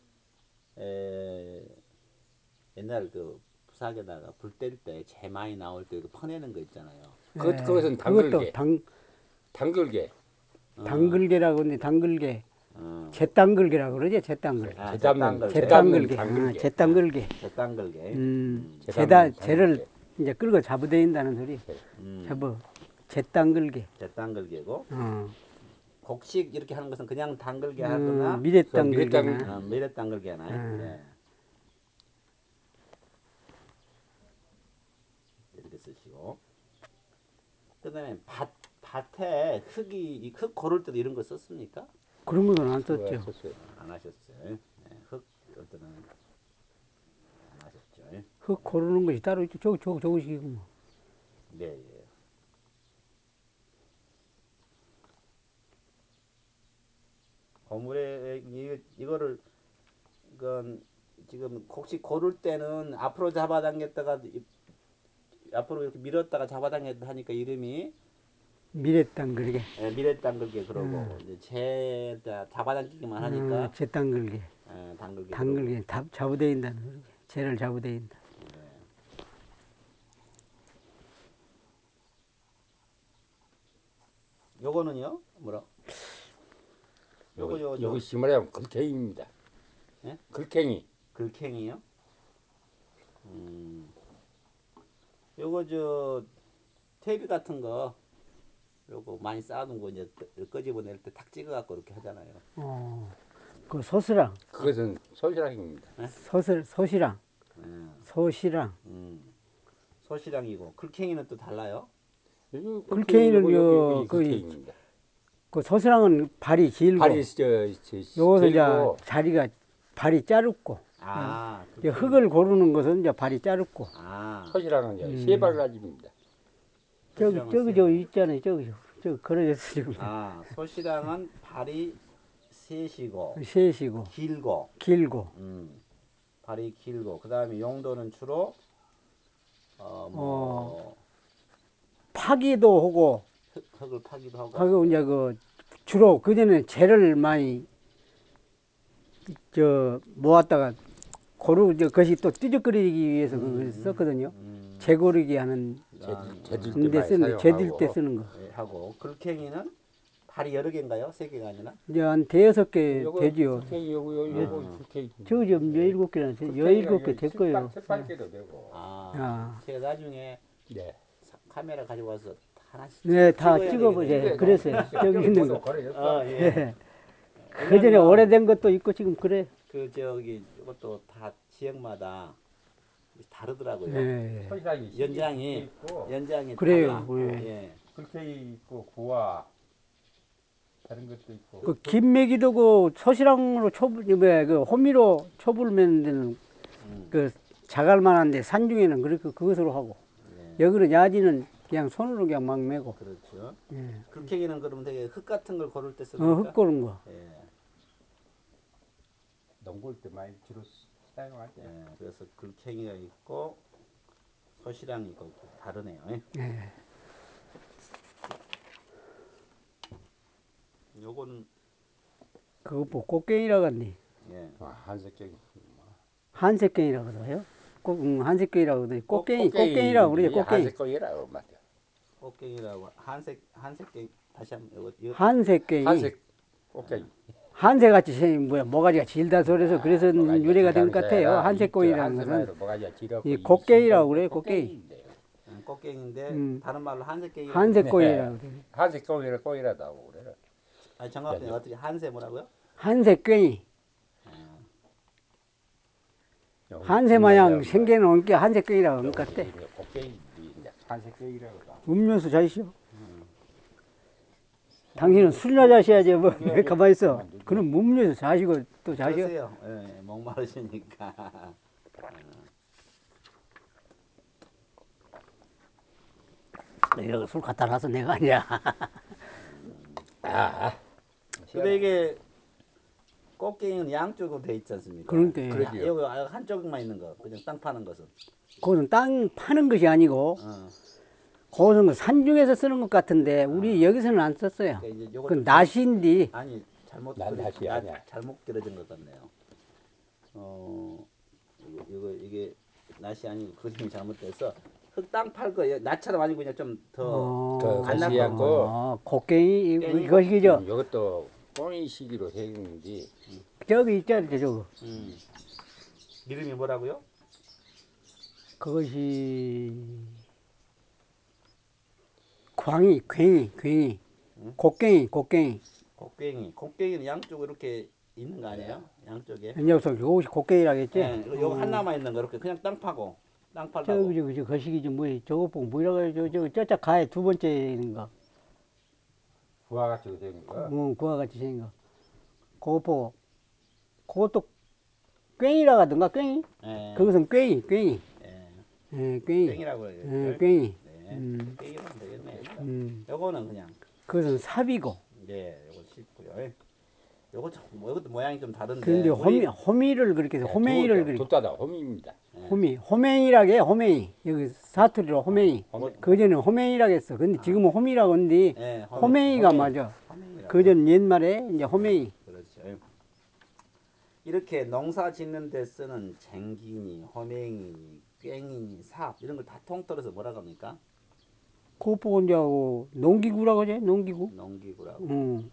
에, 옛날 그 부삭에다가 불 뗄 때 재 많이 나올 때 그 퍼내는 거 있잖아요. 그 예, 그것은 그것도 당글개. 당 당글개. 당글개라고 하는데 당글개 어. 잿당글개라고 그러지 잿당글. 아, 재담는 재당글개. 잿당글개. 당글개. 아, 잿당글개. 잿당글개. 음, 재담는 재다 당글개. 재를 이제 끌고 잡아대인다는 소리. 음, 잡어. 잿당글개. 잿당글개고 어. 곡식 이렇게 하는 것은 그냥 당글개 음, 하거나 미래땅글개나. 어, 미래 당글개나. 음. 예. 이렇게 쓰시고 그다음에 밭 밭에 흙이 이 흙 고를 때도 이런 거 썼습니까? 그런 거는 안 그거 썼죠. 썼어요. 안 하셨어요. 네, 흙 어떤 안 하셨죠. 흙 고르는 것이 따로 있죠. 저거 저거 저거식이고 뭐. 네, 예. 건물에 이, 이거를 이건 지금 혹시 고를 때는 앞으로 잡아당겼다가 이- 앞으로 이렇게 밀었다가 잡아당겼다 하니까 이름이 미래땅 그러게. 예, 미래당글게 그러고 음. 이제 재 잡아당기기만 어, 하니까 제땅 걸게. 예, 당글게 그러고. 당글게 다 잡아대인다는 그러게. 쟤를 잡아대인다. 요거는요 뭐라? 요거 요거 요 요거 요 심으려면 글갱이입니다. 예? 글갱이. 글캥이요? 음. 요거 저 테이프 같은 거 요거 많이 쌓아놓은 거 이제 끄- 끄집어낼 때 탁 찍어갖고 이렇게 하잖아요. 어, 그 소스랑, 그것은 소시락입니다. 소슬, 소시랑, 예. 소시랑. 음. 소시랑이고 글캥이는 또 달라요? 요거 글갱이는 요거, 요거, 요, 요거 그, 글갱이입니다. 그 소시랑은 발이 길고, 발이 저, 저 요것은 이제 길고 자리가 발이 짧고, 아, 이제 글캥이. 흙을 고르는 것은 이제 발이 짧고. 아, 소시락은 이제 음. 세발 가집니다. 저기, 소시랑은 저기, 세 저 발. 있잖아요. 저기, 저기 그려졌어, 지금. 아, 소시랑은 발이 셋이고 셋이고, 길고, 길고, 음, 발이 길고, 그 다음에 용도는 주로 어, 뭐 파기도 하고, 흙, 흙을 파기도 하고. 하고 이제 그 주로 그전에 재를 많이 저 모았다가 고루 저 것이 또 띠적거리기 위해서 그걸 썼거든요. 음, 재고르기 하는 아, 재질 때 데 많이 쓰는데 재질 때 사용하고. 쓰는 거. 예, 하고 글캥이는 발이 여러 개인가요? 세 개가 아니라? 이제 한 대여섯 개 요거 되지요. 글갱이 요거 요- 요거 아. 글갱이. 저거 좀 열일곱 개나 돼. 열일곱 개 될 거예요. 십팔 개도 되고. 아, 아. 제가 나중에 네. 사- 카메라 가지고 와서 하나씩 네, 다 찍어야 찍어보세요. 되겠네요. 그랬어요. 저기 있는 거. 어, 예. 예. 그 전에 왜냐면 오래된 것도 있고 지금 그래. 그 저기 이것도 다 지역마다 다르더라고요. 예. 소시락이 연장이 있고 연장이 그래요. 달라. 예. 예. 글갱이 있고 구화 다른 것도 있고. 그 김매기도 그 소시랑으로 초불, 그 호미로 초불면 되는 음. 그 자갈만한데 산중에는 그렇게 그것으로 하고 예. 여기는 야지는 그냥 손으로 그냥 막 메고. 그렇죠. 예. 글캐기는 그러면 되게 흙 같은 걸 고를 때 어, 씁니까? 흙 고른 거. 예. 농골 때 많이 주로 사용하죠. 예. 그래서 글캥이가 있고 소시랑이 있고 다르네요. 예. 예. 요거는 그거 뭐 꽃갱이라고 하니. 예. 아, 한색갱이. 한색갱이라고 해요. 꽃, 음, 한색갱이라고 하더니 꽃갱이, 꽃- 꽃갱이라고 그러죠. 꽃갱이. 한색갱이라고 맞아. 꽃갱이라고 한색 한색갱 다시 한번 이거 이거 한색갱이. 한색 꽃갱이. 한새같이 생긴 뭐야 모가지가 길다 소리서 그래서 뭐가지가 유래가 된 것 길다면서 같아요. 해라. 한색꽃이라는 이- 저 것은 한색마에도 뭐가지가 길었고 이 이 꽃갱이라고 길은 그래요, 꽃갱이. 꽃갱이인데요. 음, 꽃갱인데 음. 다른 말로 한색갱이. 한색꽃이라고 그래요. 한색꽃이라 꽃이라도 하고 그래라. 아니 정확히 네. 어떻게 한색 뭐라고요? 한색갱이. 어, 한새 마냥 생겨놓은 게 한색갱이라고 하는 것 같아. 꽃갱이 한색갱이라고. 음료수 자시오. 당신은 술이나 자셔야지 뭐 가만히 있어. 그럼 음료수 자시고 또 자시오. 그러세요. 예, 목마르시니까. 내가 술 갖다 놔서 내가 아니야. 아, 근데 이게 꽃갱이는 양쪽으로 돼 있지 않습니까? 그러니까요. 그러지요. 여기 한쪽만 있는 거, 그냥 땅 파는 것은. 그것은 땅 파는 것이 아니고 어. 그것은 산중에서 쓰는 것 같은데 우리 여기서는 안 썼어요. 그러니까 이제 요거 그 좀 낫인데 아니 잘못 난 그리- 낫이 나- 아니야. 잘못 그려진 것 같네요. 어 이거, 이거 이게 낫이 아니고 그림이 잘못돼서 흙 땅 팔고 낫처럼 아니고 그냥 좀더 어, 더 안 거시 낫고. 않고 아, 곡괭이 곡괭이. 이것이죠. 이것도 꽁이 시기로 했는지 저기 있잖아요, 저거. 음. 이름이 뭐라고요? 그것이 광이, 괭이, 괭이, 응? 곡괭이, 곡괭이. 곡괭이. 곡괭이는 양쪽으로 이렇게 있는 거 아니에요? 양쪽에. 여기서 이것이 곡괭이라겠지. 예, 요거 하나만 있는 거 이렇게 그냥 땅 파고 땅 팔라고. 저기 저기 저 거시기지 뭐 저거 보고 뭐라고 해저 저 저짝 가에 두 번째 있는 거. 부화같이 된 거. 어, 그와 같이 생긴 거. 고포. 그것도 꽹이라 하던가, 꽹이? 예. 그것은 꽹이, 꽹이. 예. 예, 꽹이. 땡이라고 해요. 예, 꽹이. 네. 음. 땡이면 되겠네. 음. 요거는 그냥 그것은 삽이고. 예, 요거 쉽고요. 요거 좀 뭐, 이것도 모양이 좀 다른데. 그런데 호미, 우리 호미를 그렇게 해서 호맹이를 그렇게. 돛다다 호미입니다. 호미, 호맹이라고 해, 호맹이. 여기 사투리로 호맹이. 호맹. 그전에는 호맹이라고 했어. 근데 지금은 호미라고 하는데, 예, 호맹. 호맹이가 호맹. 맞아. 호맹이라고. 그전 옛말에 이제 호맹이. 그렇죠. 이렇게 농사 짓는 데 쓰는 쟁기니, 호맹이, 꽹이니, 삽 이런 걸 다 통틀어서 뭐라고 합니까? 그거 이제 농기구라고 하지, 농기구. 농기구라고. 응.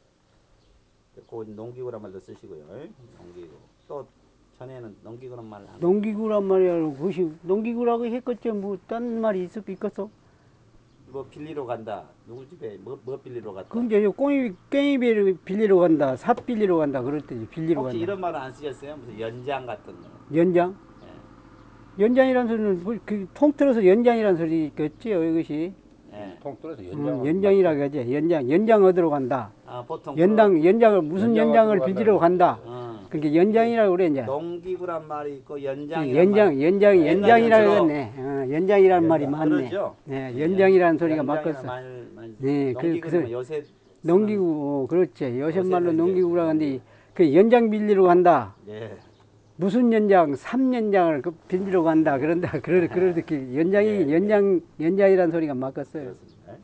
그 농기구란 말도 쓰시고요. 농기구. 또 전에는 농기구란 말 안. 농기구란 말이야. 그것이 농기구라고 했겠지. 뭐, 딴 말이 있을 있겠어. 뭐 빌리러 간다. 누구 집에 뭐, 뭐 빌리러 갔다. 그 이제 꽁이, 깽이 빌리러 간다. 삽 빌리러 간다. 그럴 때지. 빌리러 혹시 간다. 이런 말은 안 쓰셨어요? 무슨 연장 같은 거. 연장? 예. 연장이라는 소리는 뭐, 그 통틀어서 연장이라는 소리 있겠지요. 이것이. 예. 통틀어서 음, 연장. 연장이라고 하지. 연장. 연장 얻으러 간다. 아, 보통 연당, 연장을, 무슨 연장 연장을 얻으러 빌리러 간다. 그, 어. 그러니까 연장이라고 그래, 이제. 농기구란 말이 있고 연장이란 연장, 말. 연장, 옛날에는 연장이라고 주로 했네. 어, 연장이라는 말이 연장. 맞네. 그러죠. 네, 예, 연장이라는 소리가 연장이라는 바뀌었어. 말, 말, 네, 그- 농기구는 그 요새 농기구, 어, 그렇지. 요새 말로 요새는 이제 농기구라고 하는데, 농기구. 그 연장 빌리러 간다. 예. 무슨 연장, 삼 연장을 그 빌리러 간다. 그런다. 그러, 그러듯이 연장이, 예, 예. 연장, 연장이라는 소리가 바뀌었어요. 그렇습니다.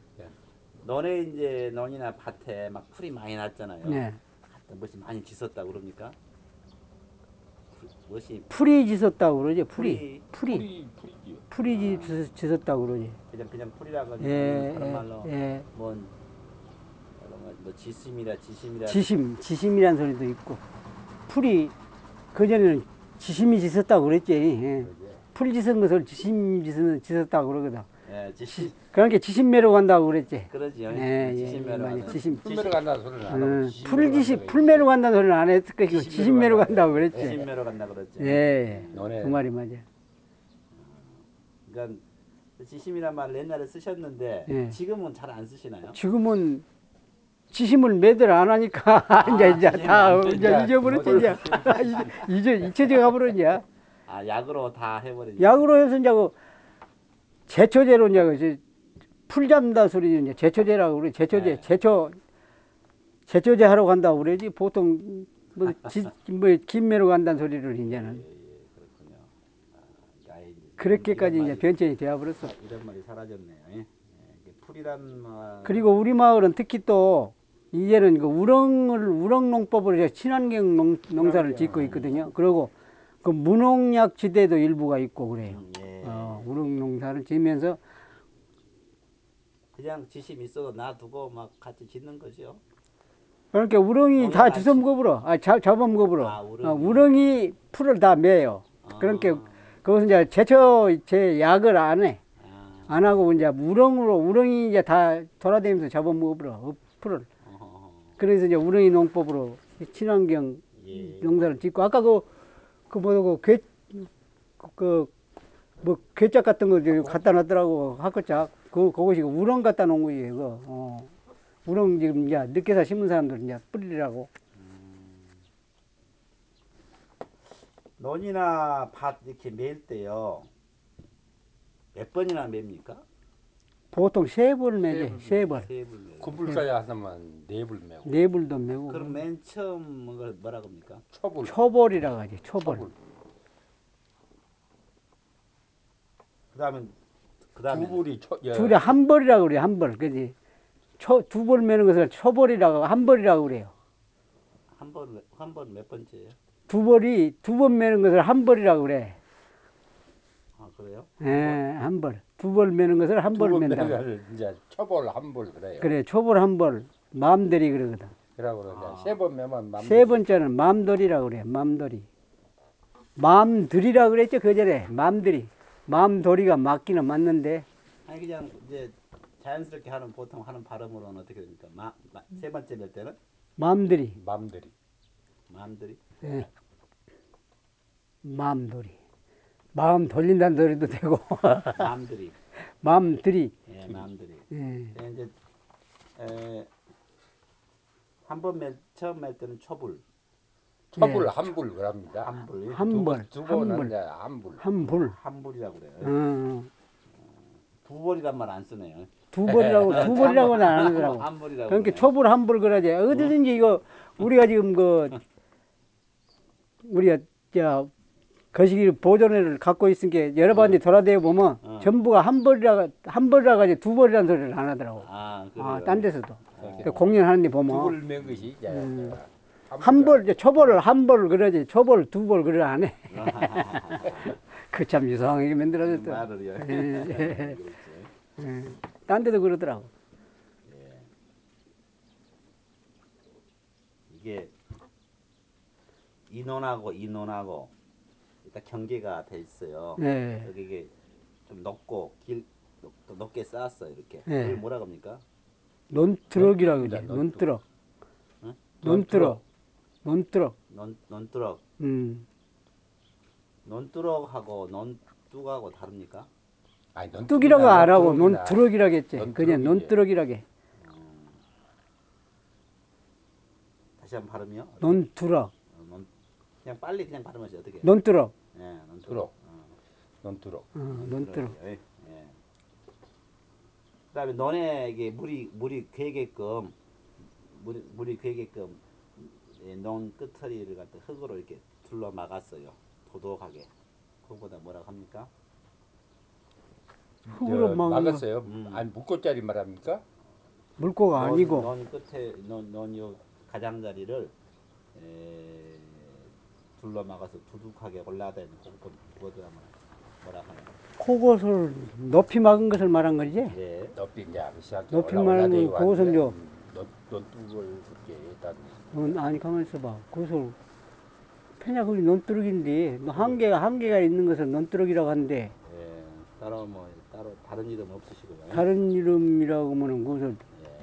너네 이제 논이나 밭에 막 풀이 많이 났잖아요. 네. 하여튼 무엇이 많이 짖었다 그럽니까? 풀- 무엇이 풀이 짖었다고 그러지, 풀이. 풀이. 풀이 풀이지요. 풀이 짖- 짖었다고 그러지. 그냥 그냥 풀이라고 하지 예, 다른 예, 말로 예. 뭐, 뭐, 뭐 지심이라 지심이라 지심, 지심이라는 소리도 있고. 풀이, 그전에는 지심이 짖었다고 그랬지. 예. 풀 짖은 것을 지심 짖은- 짖었다고 그러거든. 예, 지심 그러니까 지심매로 간다고 그랬지. 그러지. 예, 예, 지심매로 맞아. 가는. 지심. 풀매로 간다는 소리는 안 하고 음, 지심매로 풀지시, 간다고 풀매로 간다는 소리는 안 했을 거고, 지심매로 지심매로 간다. 간다고 그랬지. 지심매로 간다 그랬죠. 예, 너네 그 말이 맞아. 그러니까 지심이란 말을 옛날에 쓰셨는데 예. 지금은 잘 안 쓰시나요? 지금은 지심을 매들 안 하니까, 이제, 이제 지심을 다, 안 이제 쓰니까 잊어버렸지, 이제. 이제, 잊혀져 가버렸냐. 아 약으로 다 해버리니. 약으로 해서 이제 그 제초제로 이제 그 풀 잡는다 소리 이제 제초제라고 그래. 제초제, 네. 제초, 제초제 하러 간다고 그러지. 보통 뭐, 지, 뭐 김매로 간다는 소리를 예, 이제는. 예, 그렇군요. 아, 아예 이제 그렇게까지 이런 이제 말이- 변천이 되어버렸어. 아, 이런 말이 사라졌네요. 예. 예, 이게 풀이란 말. 그리고 우리 마을은 특히 또 이제는 그 우렁을 우렁농법으로 이제 친환경 농, 농사를 짓고 있거든요. 그리고 그 무농약 지대도 일부가 있고 그래요. 음, 예. 어, 우렁농사를 지면서 그냥 지심 있어도 놔두고 막 같이 짓는 거죠. 그러니까 우렁이 농약 다 안 주워 치- 먹어버려. 아, 잡, 잡아먹어버려. 아, 우렁이. 어, 우렁이 풀을 다 매요. 아. 그러니까 그것은 이제 제초, 제 약을 안 해. 아, 안 하고 이제 우렁으로, 우렁이 이제 다 돌아다니면서 잡아먹어버려. 어, 풀을. 어허허. 그래서 이제 우렁이 농법으로 친환경 예. 농사를 짓고, 아까 그, 그 뭐고, 괴, 그, 뭐, 괴짝 같은 거 저기 갖다 놨더라고, 학교짝. 그, 그것이 우렁 갖다 놓은 거지, 그거. 어. 우렁 지금 이제 늦게서 심은 사람들 이제 뿌리라고. 논이나 밭 이렇게 맬 때요. 몇 번이나 맵니까? 보통 세 벌 매지, 세 벌. 세 번. 매요. 구불까지 하면 네불 매고 네 벌도 매고. 그럼 맨 처음 뭐- 뭐라 합니까? 초불 초벌이라고 하지, 초벌. 초불. 그다음에 그다음에 두 불이 초 예, 둘이 한 벌이라고 그래, 한 벌. 그지? 초, 두 벌 매는 것을 초벌이라고, 한 벌이라고 그래요. 한번한 번 몇 번째예요? 두 벌이, 두 번 매는 것을 한 벌이라고 그래. 아 그래요? 예, 한 벌. 두 벌 매는 것을 한 벌 두번 맨다. 매를 이제 초벌 한불 그래요. 그래, 초벌 한 벌. 마음들이 그러거든. 그러고 그러는데 세번 매면 맘. 세 번째는 마음돌이라고 그래, 마음돌이. 마음들이라고 그랬죠, 그 전에. 마음들이. 마음돌이가 맞기는 맞는데, 아니 그냥 이제 자연스럽게 하는 보통 하는 발음으로는 어떻게 됩니까? 마, 마, 세 번째 뵐 때는 마음들이. 맘들이. 마음들이 예. 마음돌이. 마음 돌린다는 소리도 되고, 마음들이 마음들이. 예 마음들이 예. 예, 이제 에, 한번 맬 처음 맬 때는 초불. 초불 예. 한불 그럽니다. 한불. 한벌, 두 번은 한벌, 이제 한불. 한불. 한불이라고 그래요. 어, 두 벌이란 말 안 쓰네요. 두 벌이라고 두 벌이라고는 안 하더라고. 한벌이라고. 그러니까 그러네. 초불 한불 그러지. 어디든지 이거 우리가 지금 그 우리가 저 거시기 보존을 갖고 있으니까 여러 번째 돌아다녀 보면 어. 전부가 한 벌이라 한 벌이라 가지고 두 벌이라는 소리를 안 하더라고. 아, 그래요. 아, 딴 데서도 어. 그 공연하는 데 보면 두불 맨 것이 이제 음. 한불. 한 벌, 이제 초벌을 한 벌을 그러지 초벌 두 벌 그래 안 해. 그 참 이상하게 만들어졌다. 말을요. 예. 그렇지. 예. 딴 데도 그러더라고. 예. 이게 인원하고 인원하고 일단 경계가 돼 있어요. 예. 여기 이게 좀 높고 길 높- 높게 쌓았어요 이렇게. 예. 그걸 뭐라 합니까? 논두럭이라고 그러지. 논두럭입니다, 논두럭. 응? 논두럭. 논두럭. 논 논두럭. 음. 논두럭하고 논뚝하고 다릅니까? 아니, 논 뚝이라고 뚝이나 안 하고 논두럭이나 논두럭이라겠지. 논두럭이지. 그냥 논두럭이라게. 다시 한번 발음이요? 어떻게? 논두럭. 어, 논 그냥 빨리 그냥 발음하시 어떻게? 논두럭. 예, 논두럭. 두럭. 어, 논두럭. 어, 논두럭. 논두럭이요. 예. 예. 그다음에 논에 이게 물이 물이 괴게끔 물이 물이 괴게끔 예, 논 끝처리를 갖다 흙으로 이렇게 둘러 막았어요. 도독하게. 그거보다 뭐라고 합니까? 흙으로 저, 막은 거. 막았어요. 음. 아니 묶고짜리 말합니까? 물고가 논, 아니고. 논 끝에 논논요 가장자리를 에, 둘러 막아서 두둑하게 올라다니는 그거 그거도 한번 뭐라 하나? 그것을 높이 막은 것을 말한 거지. 예. 높이 이제 시작. 높이 말하는 거, 그것은 요- 논뚝을 그렇게 일단 넌 아니 가만 있어봐. 그것을 편야 그게 논두럭인데 한 개가 한 개가 있는 것을 논두럭이라고 하는데 예. 따로 뭐 따로 다른 이름 없으시고요. 다른 이름이라고 하면은 그것을 예.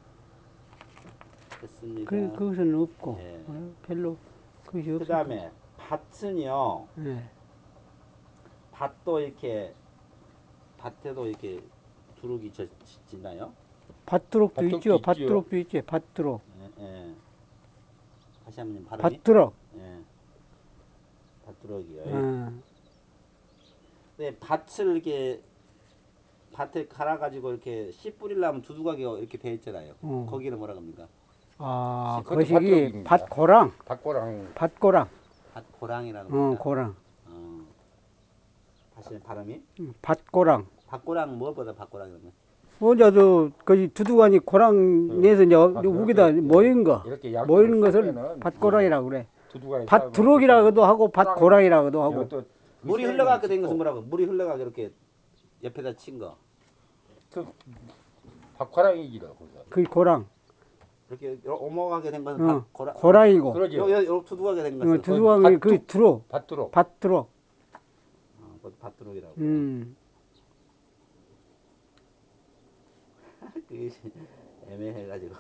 됐습니다. 그 그것은 없고 예. 어, 별로 그것이 없어. 그다음에 밭은요. 예. 밭도 이렇게 밭에도 이렇게 두둑이 져 지나요? 밭두럭도 밭두럭도 있죠. 있지요. 밭두럭도 있지. 밭두럭. 예. 예. 다시 한번 발음이. 밭두럭. 예. 밭두럭이요. 어. 네, 밭을 이렇게 밭에 갈아 가지고 이렇게 씨 뿌리려면 두둑하게 이렇게 돼 있잖아요. 어. 거기는 뭐라 합니까? 아, 그것도 거시기 밭두럭입니다. 밭고랑. 닭고랑 밭고랑. 밭고랑이라는 어, 겁니다. 고랑. 어. 다시 발음이 음, 밭고랑. 밭고랑 무엇보다 밭고랑이라면 먼저도 거기 두두관이 고랑 내서 이제 아, 우기다 이렇게, 모인 거 이렇게 약속을 모이는 것을 쏘면은 밭고랑이라고 그래. 두두가에 밭두럭이라고도 하고 밭고랑이라고도 하고. 이것도 물이 의사에는 흘러가게 된 것은 짚고 뭐라고? 물이 흘러가게 이렇게 옆에다 친 거. 그 박화랑이기라 그래서 그 고랑. 이렇게 오목하게 된 것은 어, 밭고랑. 고랑이고. 그러죠. 여기 여기 두둑하게 된 것은 어, 두두관이 그 밭둑. 두럭. 밭두럭. 밭두럭. 어, 그것도 밭두럭이라고. 음. 그게 애매해가지고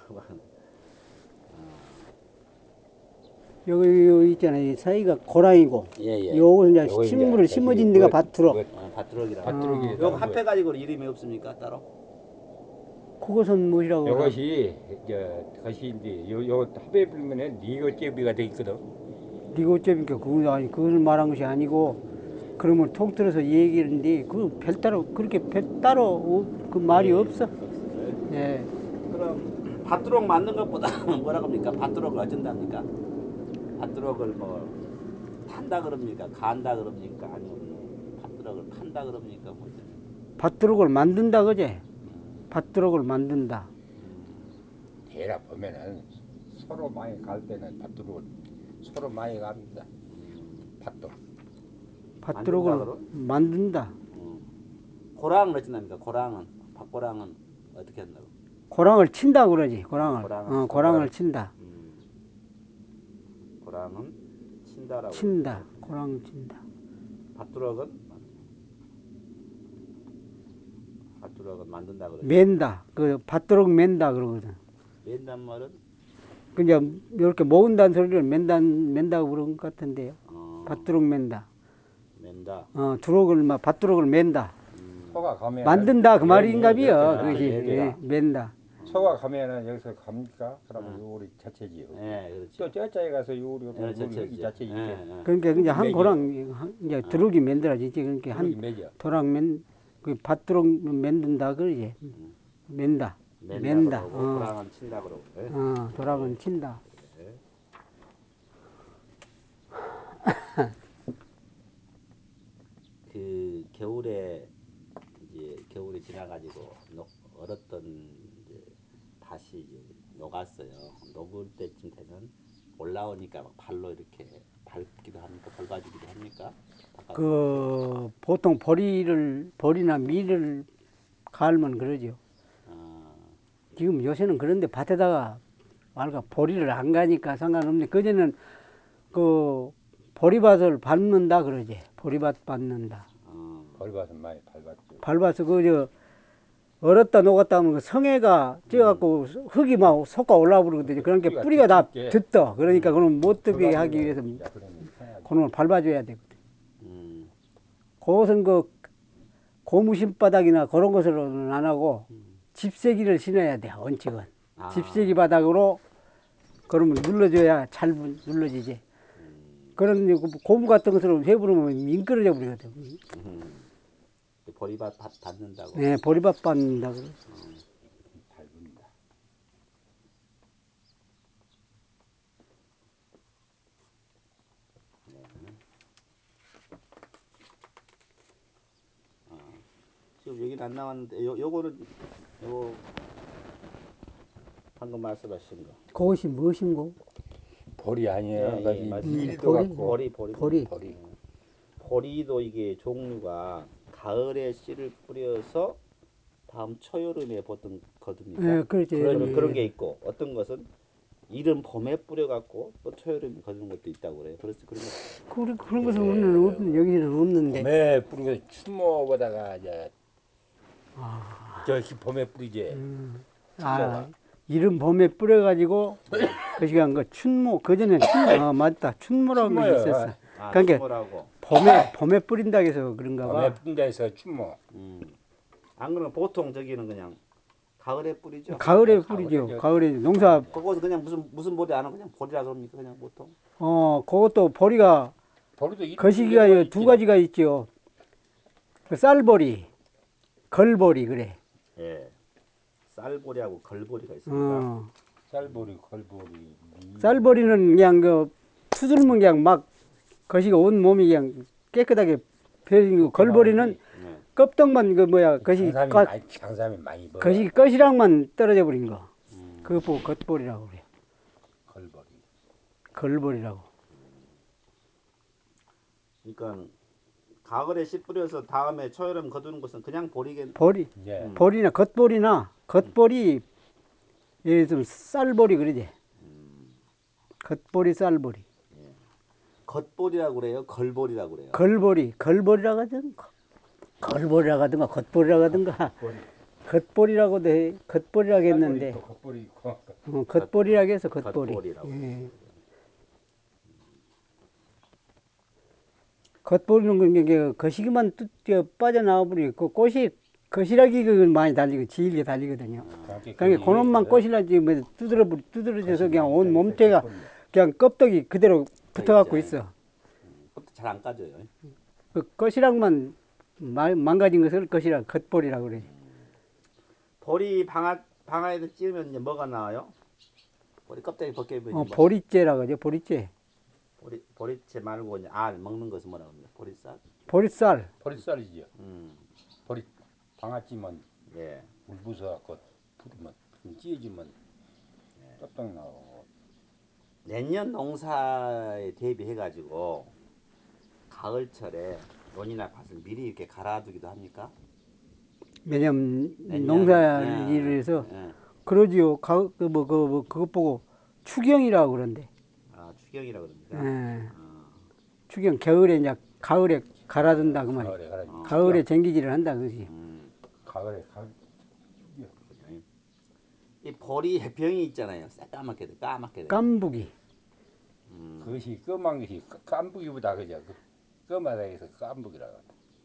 여기, 여기 있잖아요. 이 사이가 고랑이고. 예예. 요거 이제 요거 이제 식물을 저기 심어진 데가 뭐- 밭두럭. 뭐 어, 밭두럭이라고. 밭두럭이 어. 요거 합해가지고 이름이 없습니까 따로? 그것은 무엇이라고 그래? 이것이 저 것인데 요요 합해 불면은 니거제비가 돼 있거든. 니가 어쩌니까 그건 아니 그걸 말한 것이 아니고 그러면 통틀어서 얘기하는데 그 별따로 그렇게 별따로 어, 그 말이 예, 없어. 없어요. 예. 그럼 밭두럭 만든 것보다 뭐라 합니까? 밭두럭을 어쩐답니까? 밭두럭을 뭐 판다 그럽니까? 간다 그럽니까? 아니면 밭두럭을 판다 그럽니까? 뭐 어쩌- 밭두럭을 만든다 그제. 밭두럭을 만든다. 대라 보면은 서로 많이 갈 때는 밭두럭 서로 많이 갑니다. 밭도 밭두럭을 만든다 만든다. 음. 고랑은 어쩐답니까? 고랑은 밭고랑은 어떻게 한다고? 고랑을 친다 그러지. 고랑을. 고랑을 어, 고랑을 친다. 음. 고랑은 친다라고. 친다. 고랑 친다. 밭두럭은 밭두럭은 만든다 그러죠. 맨다. 그 밭두럭 맨다 그러거든. 맨단 말은 그냥 이렇게 모은다는 소리를 맨단 맨다고 그런 것 같은데요. 어, 밭두럭 맨다. 맨다. 어, 두럭을 막 밭두럭을 맨다. 음. 소가 가면 만든다 그 예, 말인가 예, 비요. 이렇게 그것이 이렇게 예, 맨다. 소가 가면은 여기서 갑니까? 그러면 요리 자체지요. 예, 그렇죠. 또 저자에 가서 요리가 예, 요리 자체지. 여기 자체 이렇게 예, 예. 그러니까 이제 한 매기죠. 고랑 한- 이제 드루기 맨들어지 그러니까 요리 한 매죠. 도랑 맨, 그 밭두렁 맨든다 그러지. 맨다. 맨다 맨다. 그러고 어. 도랑은 친다 그러고. 예. 어, 도랑은 친다. 예. 그 겨울에 이제 겨울이 지나가지고 녹, 얼었던 이제 다시 이제 녹았어요. 녹을 때쯤 되면 올라오니까 막 발로 이렇게 밟기도 합니까? 밟아주기도 합니까? 바깥으로? 그 보통 보리를 보리나 밀을 갈면 그러죠. 아, 지금 요새는 그런데 밭에다가 말가 보리를 안 가니까 상관없네. 그전에는 그 보리밭을 밟는다 그러지. 보리밭 밟는다. 어, 벌밭은 많이 밟았죠. 밟아서 그저 얼었다 녹았다 하면 그 성애가 쪄갖고 흙이 막 솟아 올라와 버리거든요. 그러니까 뿌리가 뿌리가 다 짙게. 듣더. 그러니까 그럼 못 뜨게 들어가면 하기 위해서 이제 그러면 해야지. 그놈을 밟아줘야 되거든. 음, 그것은 그 고무신 바닥이나 그런 것으로는 안 하고 집세기를 신어야 돼. 원칙은. 아. 집세기 바닥으로 그러면 눌러줘야 잘 눌러지지. 그런 고무 같은 것으로 해부르면 밍그러져 버리거든. 음. 보리밭 밭 받는다고. 네, 보리밥 받는다. 밟은다. 지금 여기는 안 나왔는데 요 요거는 요 방금 말씀하신 거. 그것이 무엇인고? 벌이 아니에요. 예, 그래서 예, 이 맞습니다. 밀도 벌이? 갖고 보리 보리 보리. 벌이. 보리도 이게 종류가 가을에 씨를 뿌려서 다음 초여름에 보통 거둡니까? 예, 그렇지. 그런 예, 그런 예. 게 있고 어떤 것은 이른 봄에 뿌려갖고 또 초여름에 거두는 것도 있다고 그래요. 그래서 그런 거. 그런, 그런 것은 우리는 없, 여기는 없는데. 봄에 뿌리고 추모보다가 이제 저기 봄에 뿌리지. 아, 이른 봄에 뿌려가지고 그 시간 그 춘모, 그전에 춘, 어, 맞다. 춘모라는 것이 춘모요. 있었어. 아, 그러니까 추모라고. 봄에, 봄에 뿌린다 해서 그런가 봄에 봐. 뿌린다 해서 추모. 음. 안 그러면 보통 저기는 그냥 가을에 뿌리죠. 가을에 아, 뿌리죠. 가을에 가을에 농사, 그거서 그냥 무슨 무슨 보리 안 하고 그냥 보리라 그럽니까? 그냥 보통. 어, 그것도 보리가 벌이도 이런 그 거시기가 종류가 두 있지. 가지가 있죠. 그 쌀보리, 걸보리, 그래. 예. 쌀보리하고 걸보리가 있습니다. 어, 쌀보리, 걸보리, 미. 쌀보리는 그냥 그 투들면 그냥 막 거시기 온 몸이 그냥 깨끗하게 펴지고, 걸보리는 네. 껍덕만 그 뭐야, 거시기 장삼이 까, 많이 장삼이 많이 먹어. 거시기 것이랑만 떨어져 버린 거. 음. 그거 보고 겉보리라고 그래. 걸보리. 걸보리라고. 그러니까 가을에 씨 뿌려서 다음에 초여름 거두는 것은 그냥 보리겠. 보리, 예. 음. 보리나 겉보리나 겉보리, 예를 들면 쌀보리 그러지. 겉보리, 쌀보리. 겉보리라고 그래요. 걸보리라고 그래요. 걸보리, 걸보리라고 하든가, 걸보리라고 하든가, 겉보리라고 하든가, 보리. 겉보리라고도 해, 겉보리라고 했는데, 쌀보리 또 겉보리 있고. 어, 겉보리라고 해서 겉보리. 겉보리라고. 예. 겉보리는 그 이게 거시기만 뚝 뛰어 빠져나와 버리고, 그 꽃이, 거시라기 그 많이 달리고, 질게 달리거든요. 그러니까 그놈만 꽃이라지, 뭐, 두드러, 두드러져서 그냥 온 몸체가 그냥 껍데기 그대로 붙어갖고 있어. 그것도 잘 안 까져요. 그 것이랑만 마- 망가진 것을 것이라 겉보리라고 그래. 보리 방아 방아에다 찌우면 이제 뭐가 나와요? 보리 껍데기 벗겨보면 어, 뭐, 보리째라고 하죠. 보리째. 보리 보리채 말고 이제 알 먹는 것은 뭐라고 합니까? 보리쌀. 보리쌀. 보리쌀이지요. 음. 보리 방아찌면 예. 물 부숴갖고 부으면 찢어지면 떡떡 나오고. 내년 농사에 대비해 가지고 가을철에 논이나 밭을 미리 이렇게 갈아두기도 합니까? 왜냐면 내년, 농사 예, 일을 해서 예. 그러지요. 가, 그, 뭐, 그, 뭐, 그것 보고 추경이라고 그런데. 아 추경이라 그럽니까? 예. 어. 추경 겨울에 이제 가을에 갈아둔다 그 말이야. 가을에 가라. 어. 가을에 쟁기질을 한다 그지. 음. 가을에 가을. 이 보리 해평이 있잖아요. 새까맣게 돼, 까맣게 돼. 깐부기. 음. 그것이 검은 것이 깐부기보다 그죠. 그 검하다해서 깐부기라고.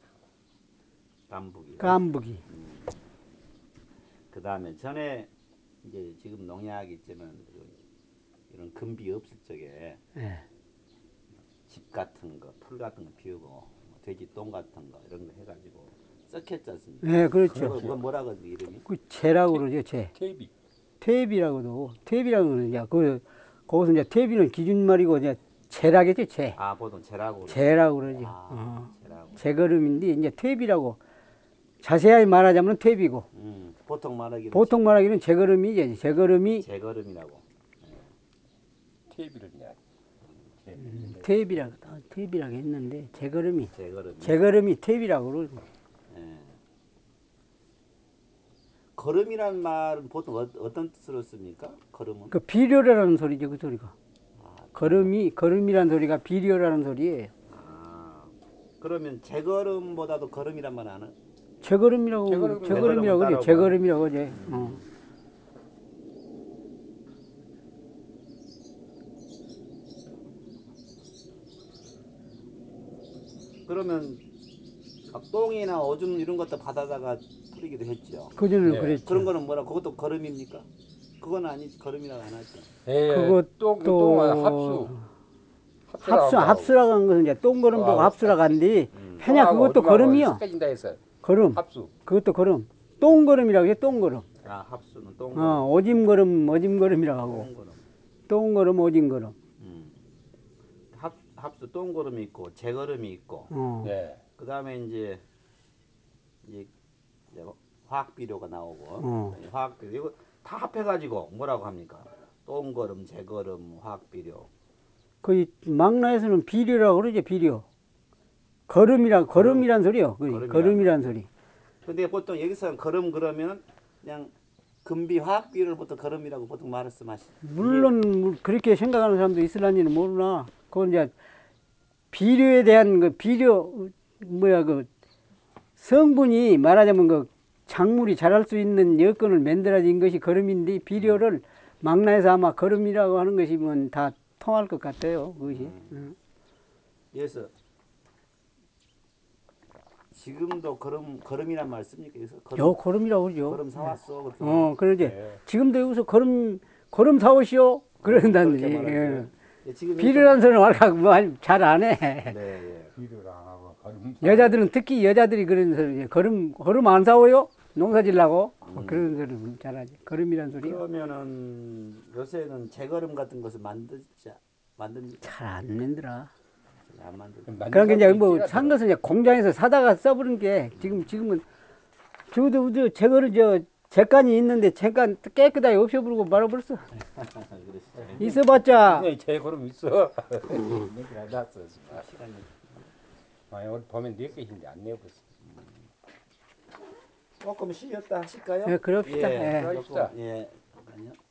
깐부기. 깐부기. 그 다음에 전에 이제 지금 농약이 있지만 이런 금비 없을 적에 예. 집 같은 거, 풀 같은 거 피우고 뭐 돼지 똥 같은 거 이런 거 해가지고 썩혔지 않습니까? 예, 그렇죠. 그거, 그거 뭐라 그러지 이름이? 그 재라고 그러죠, 재. 테이비. 퇴비라고도. 퇴비라고 그러는 이제 그 거기서 이제 퇴비는 기준말이고 이제 재라겠죠, 재. 아 보통 재라고 그러지. 재라고 그러죠. 아, 어. 재라고. 재거름인데 이제 퇴비라고 자세하게 말하자면 퇴비고 음, 보통 말하기는 보통 말하기는 재거름이지. 재거름이 재거름이라고. 테이비를 그냥. 퇴비라고 퇴비라고 했는데 재거름이 재거름. 재거름이 퇴비라고 그러고. 예. 거름이란 말은 보통 어, 어떤 뜻으로 씁니까? 거름은? 그 비료라는 소리죠, 그 소리가. 아, 거름이 거름이란 소리가 비료라는 소리예요. 아, 그러면 재거름보다도 거름이란 말 아는? 재거름이라고 재거름은 재거름이라고 그러죠. 따라고 재거름이라고 그러죠. 어. 그러면 막 똥이나 오줌 이런 것도 받아다가 뿌리기도 했죠. 그전에는 네. 그랬죠. 그런 거는 뭐라? 그것도 거름입니까? 그건 아니 거름이라고 안 하죠. 예, 그것도 똥, 똥은 합수. 합수 합수라고 한 것은 이제 똥거름 보고 아, 합수라고 한디 음. 해냐 그것도 거름이요. 섞여진다 해서 거름. 합수. 그것도 거름. 똥거름이라고 해요. 똥거름. 아 합수는 똥거름. 어, 오짐거름, 오짐거름이라고 하고 똥거름. 똥거름, 오짐거름. 음. 합 합수 똥거름이 있고 재거름이 있고. 어. 예. 그 다음에 이제 이제 이제 화학 비료가 나오고 어. 화학 비료 이거 다 합해가지고 뭐라고 합니까? 똥거름, 재거름, 화학 비료. 거의 망라에서는 비료라고 그러죠. 비료. 거름이라 거름이란 소리요. 거의 거름이란 거름이란 말이죠. 소리. 근데 보통 여기서 거름 그러면 그냥 금비 화학 비료를 보통 거름이라고 보통 말씀하시. 물론 뭐 그렇게 생각하는 사람도 있을란지는 모르나. 그건 이제 비료에 대한 그 비료 뭐야 그 성분이 말하자면 그 작물이 자랄 수 있는 여건을 만들어진 것이 거름인데 비료를 망라해서 아마 거름이라고 하는 것이면 다 통할 것 같아요. 그것이. 음. 응. 그래서 지금도 거름 거름이란 말 씁니까? 그래서 거름, 요 거름이라고 그러죠. 거름 사왔어. 그렇게 어, 그러지. 예. 지금도 여기서 거름 거름 사오시오. 그런다든지. 그렇게 말하죠. 예. 예, 지금 비료라는 소리는 말까 뭐잘 안 해. 네, 예. 비료를 안 하고 거름. 여자들은 특히 여자들이 그런 소리. 거름 거름 안 사오요? 농사질라고 뭐 음. 그런 소리를 잘하지. 거름이란 소리. 그러면은 요새는 재거름 같은 것을 만들자 만듭니까? 잘 안 만들어. 안 만들. 그런 게 이제 뭐 산 것은 이제 공장에서 사다가 써버린 게 지금 지금은 저도 저 제거를 저 잭간이 있는데 잭간 깨끗하게 없애버리고 말아버렸어. 그러시죠. 있어봤자 네, 제 거름 있어. 내가 놨어. 시간이 아, 오늘 보면 네 개인데 안 내버렸어. 조금 쉬었다 하실까요? 예, 그럽시다. 예, 예. 조금, 예, 잠깐요.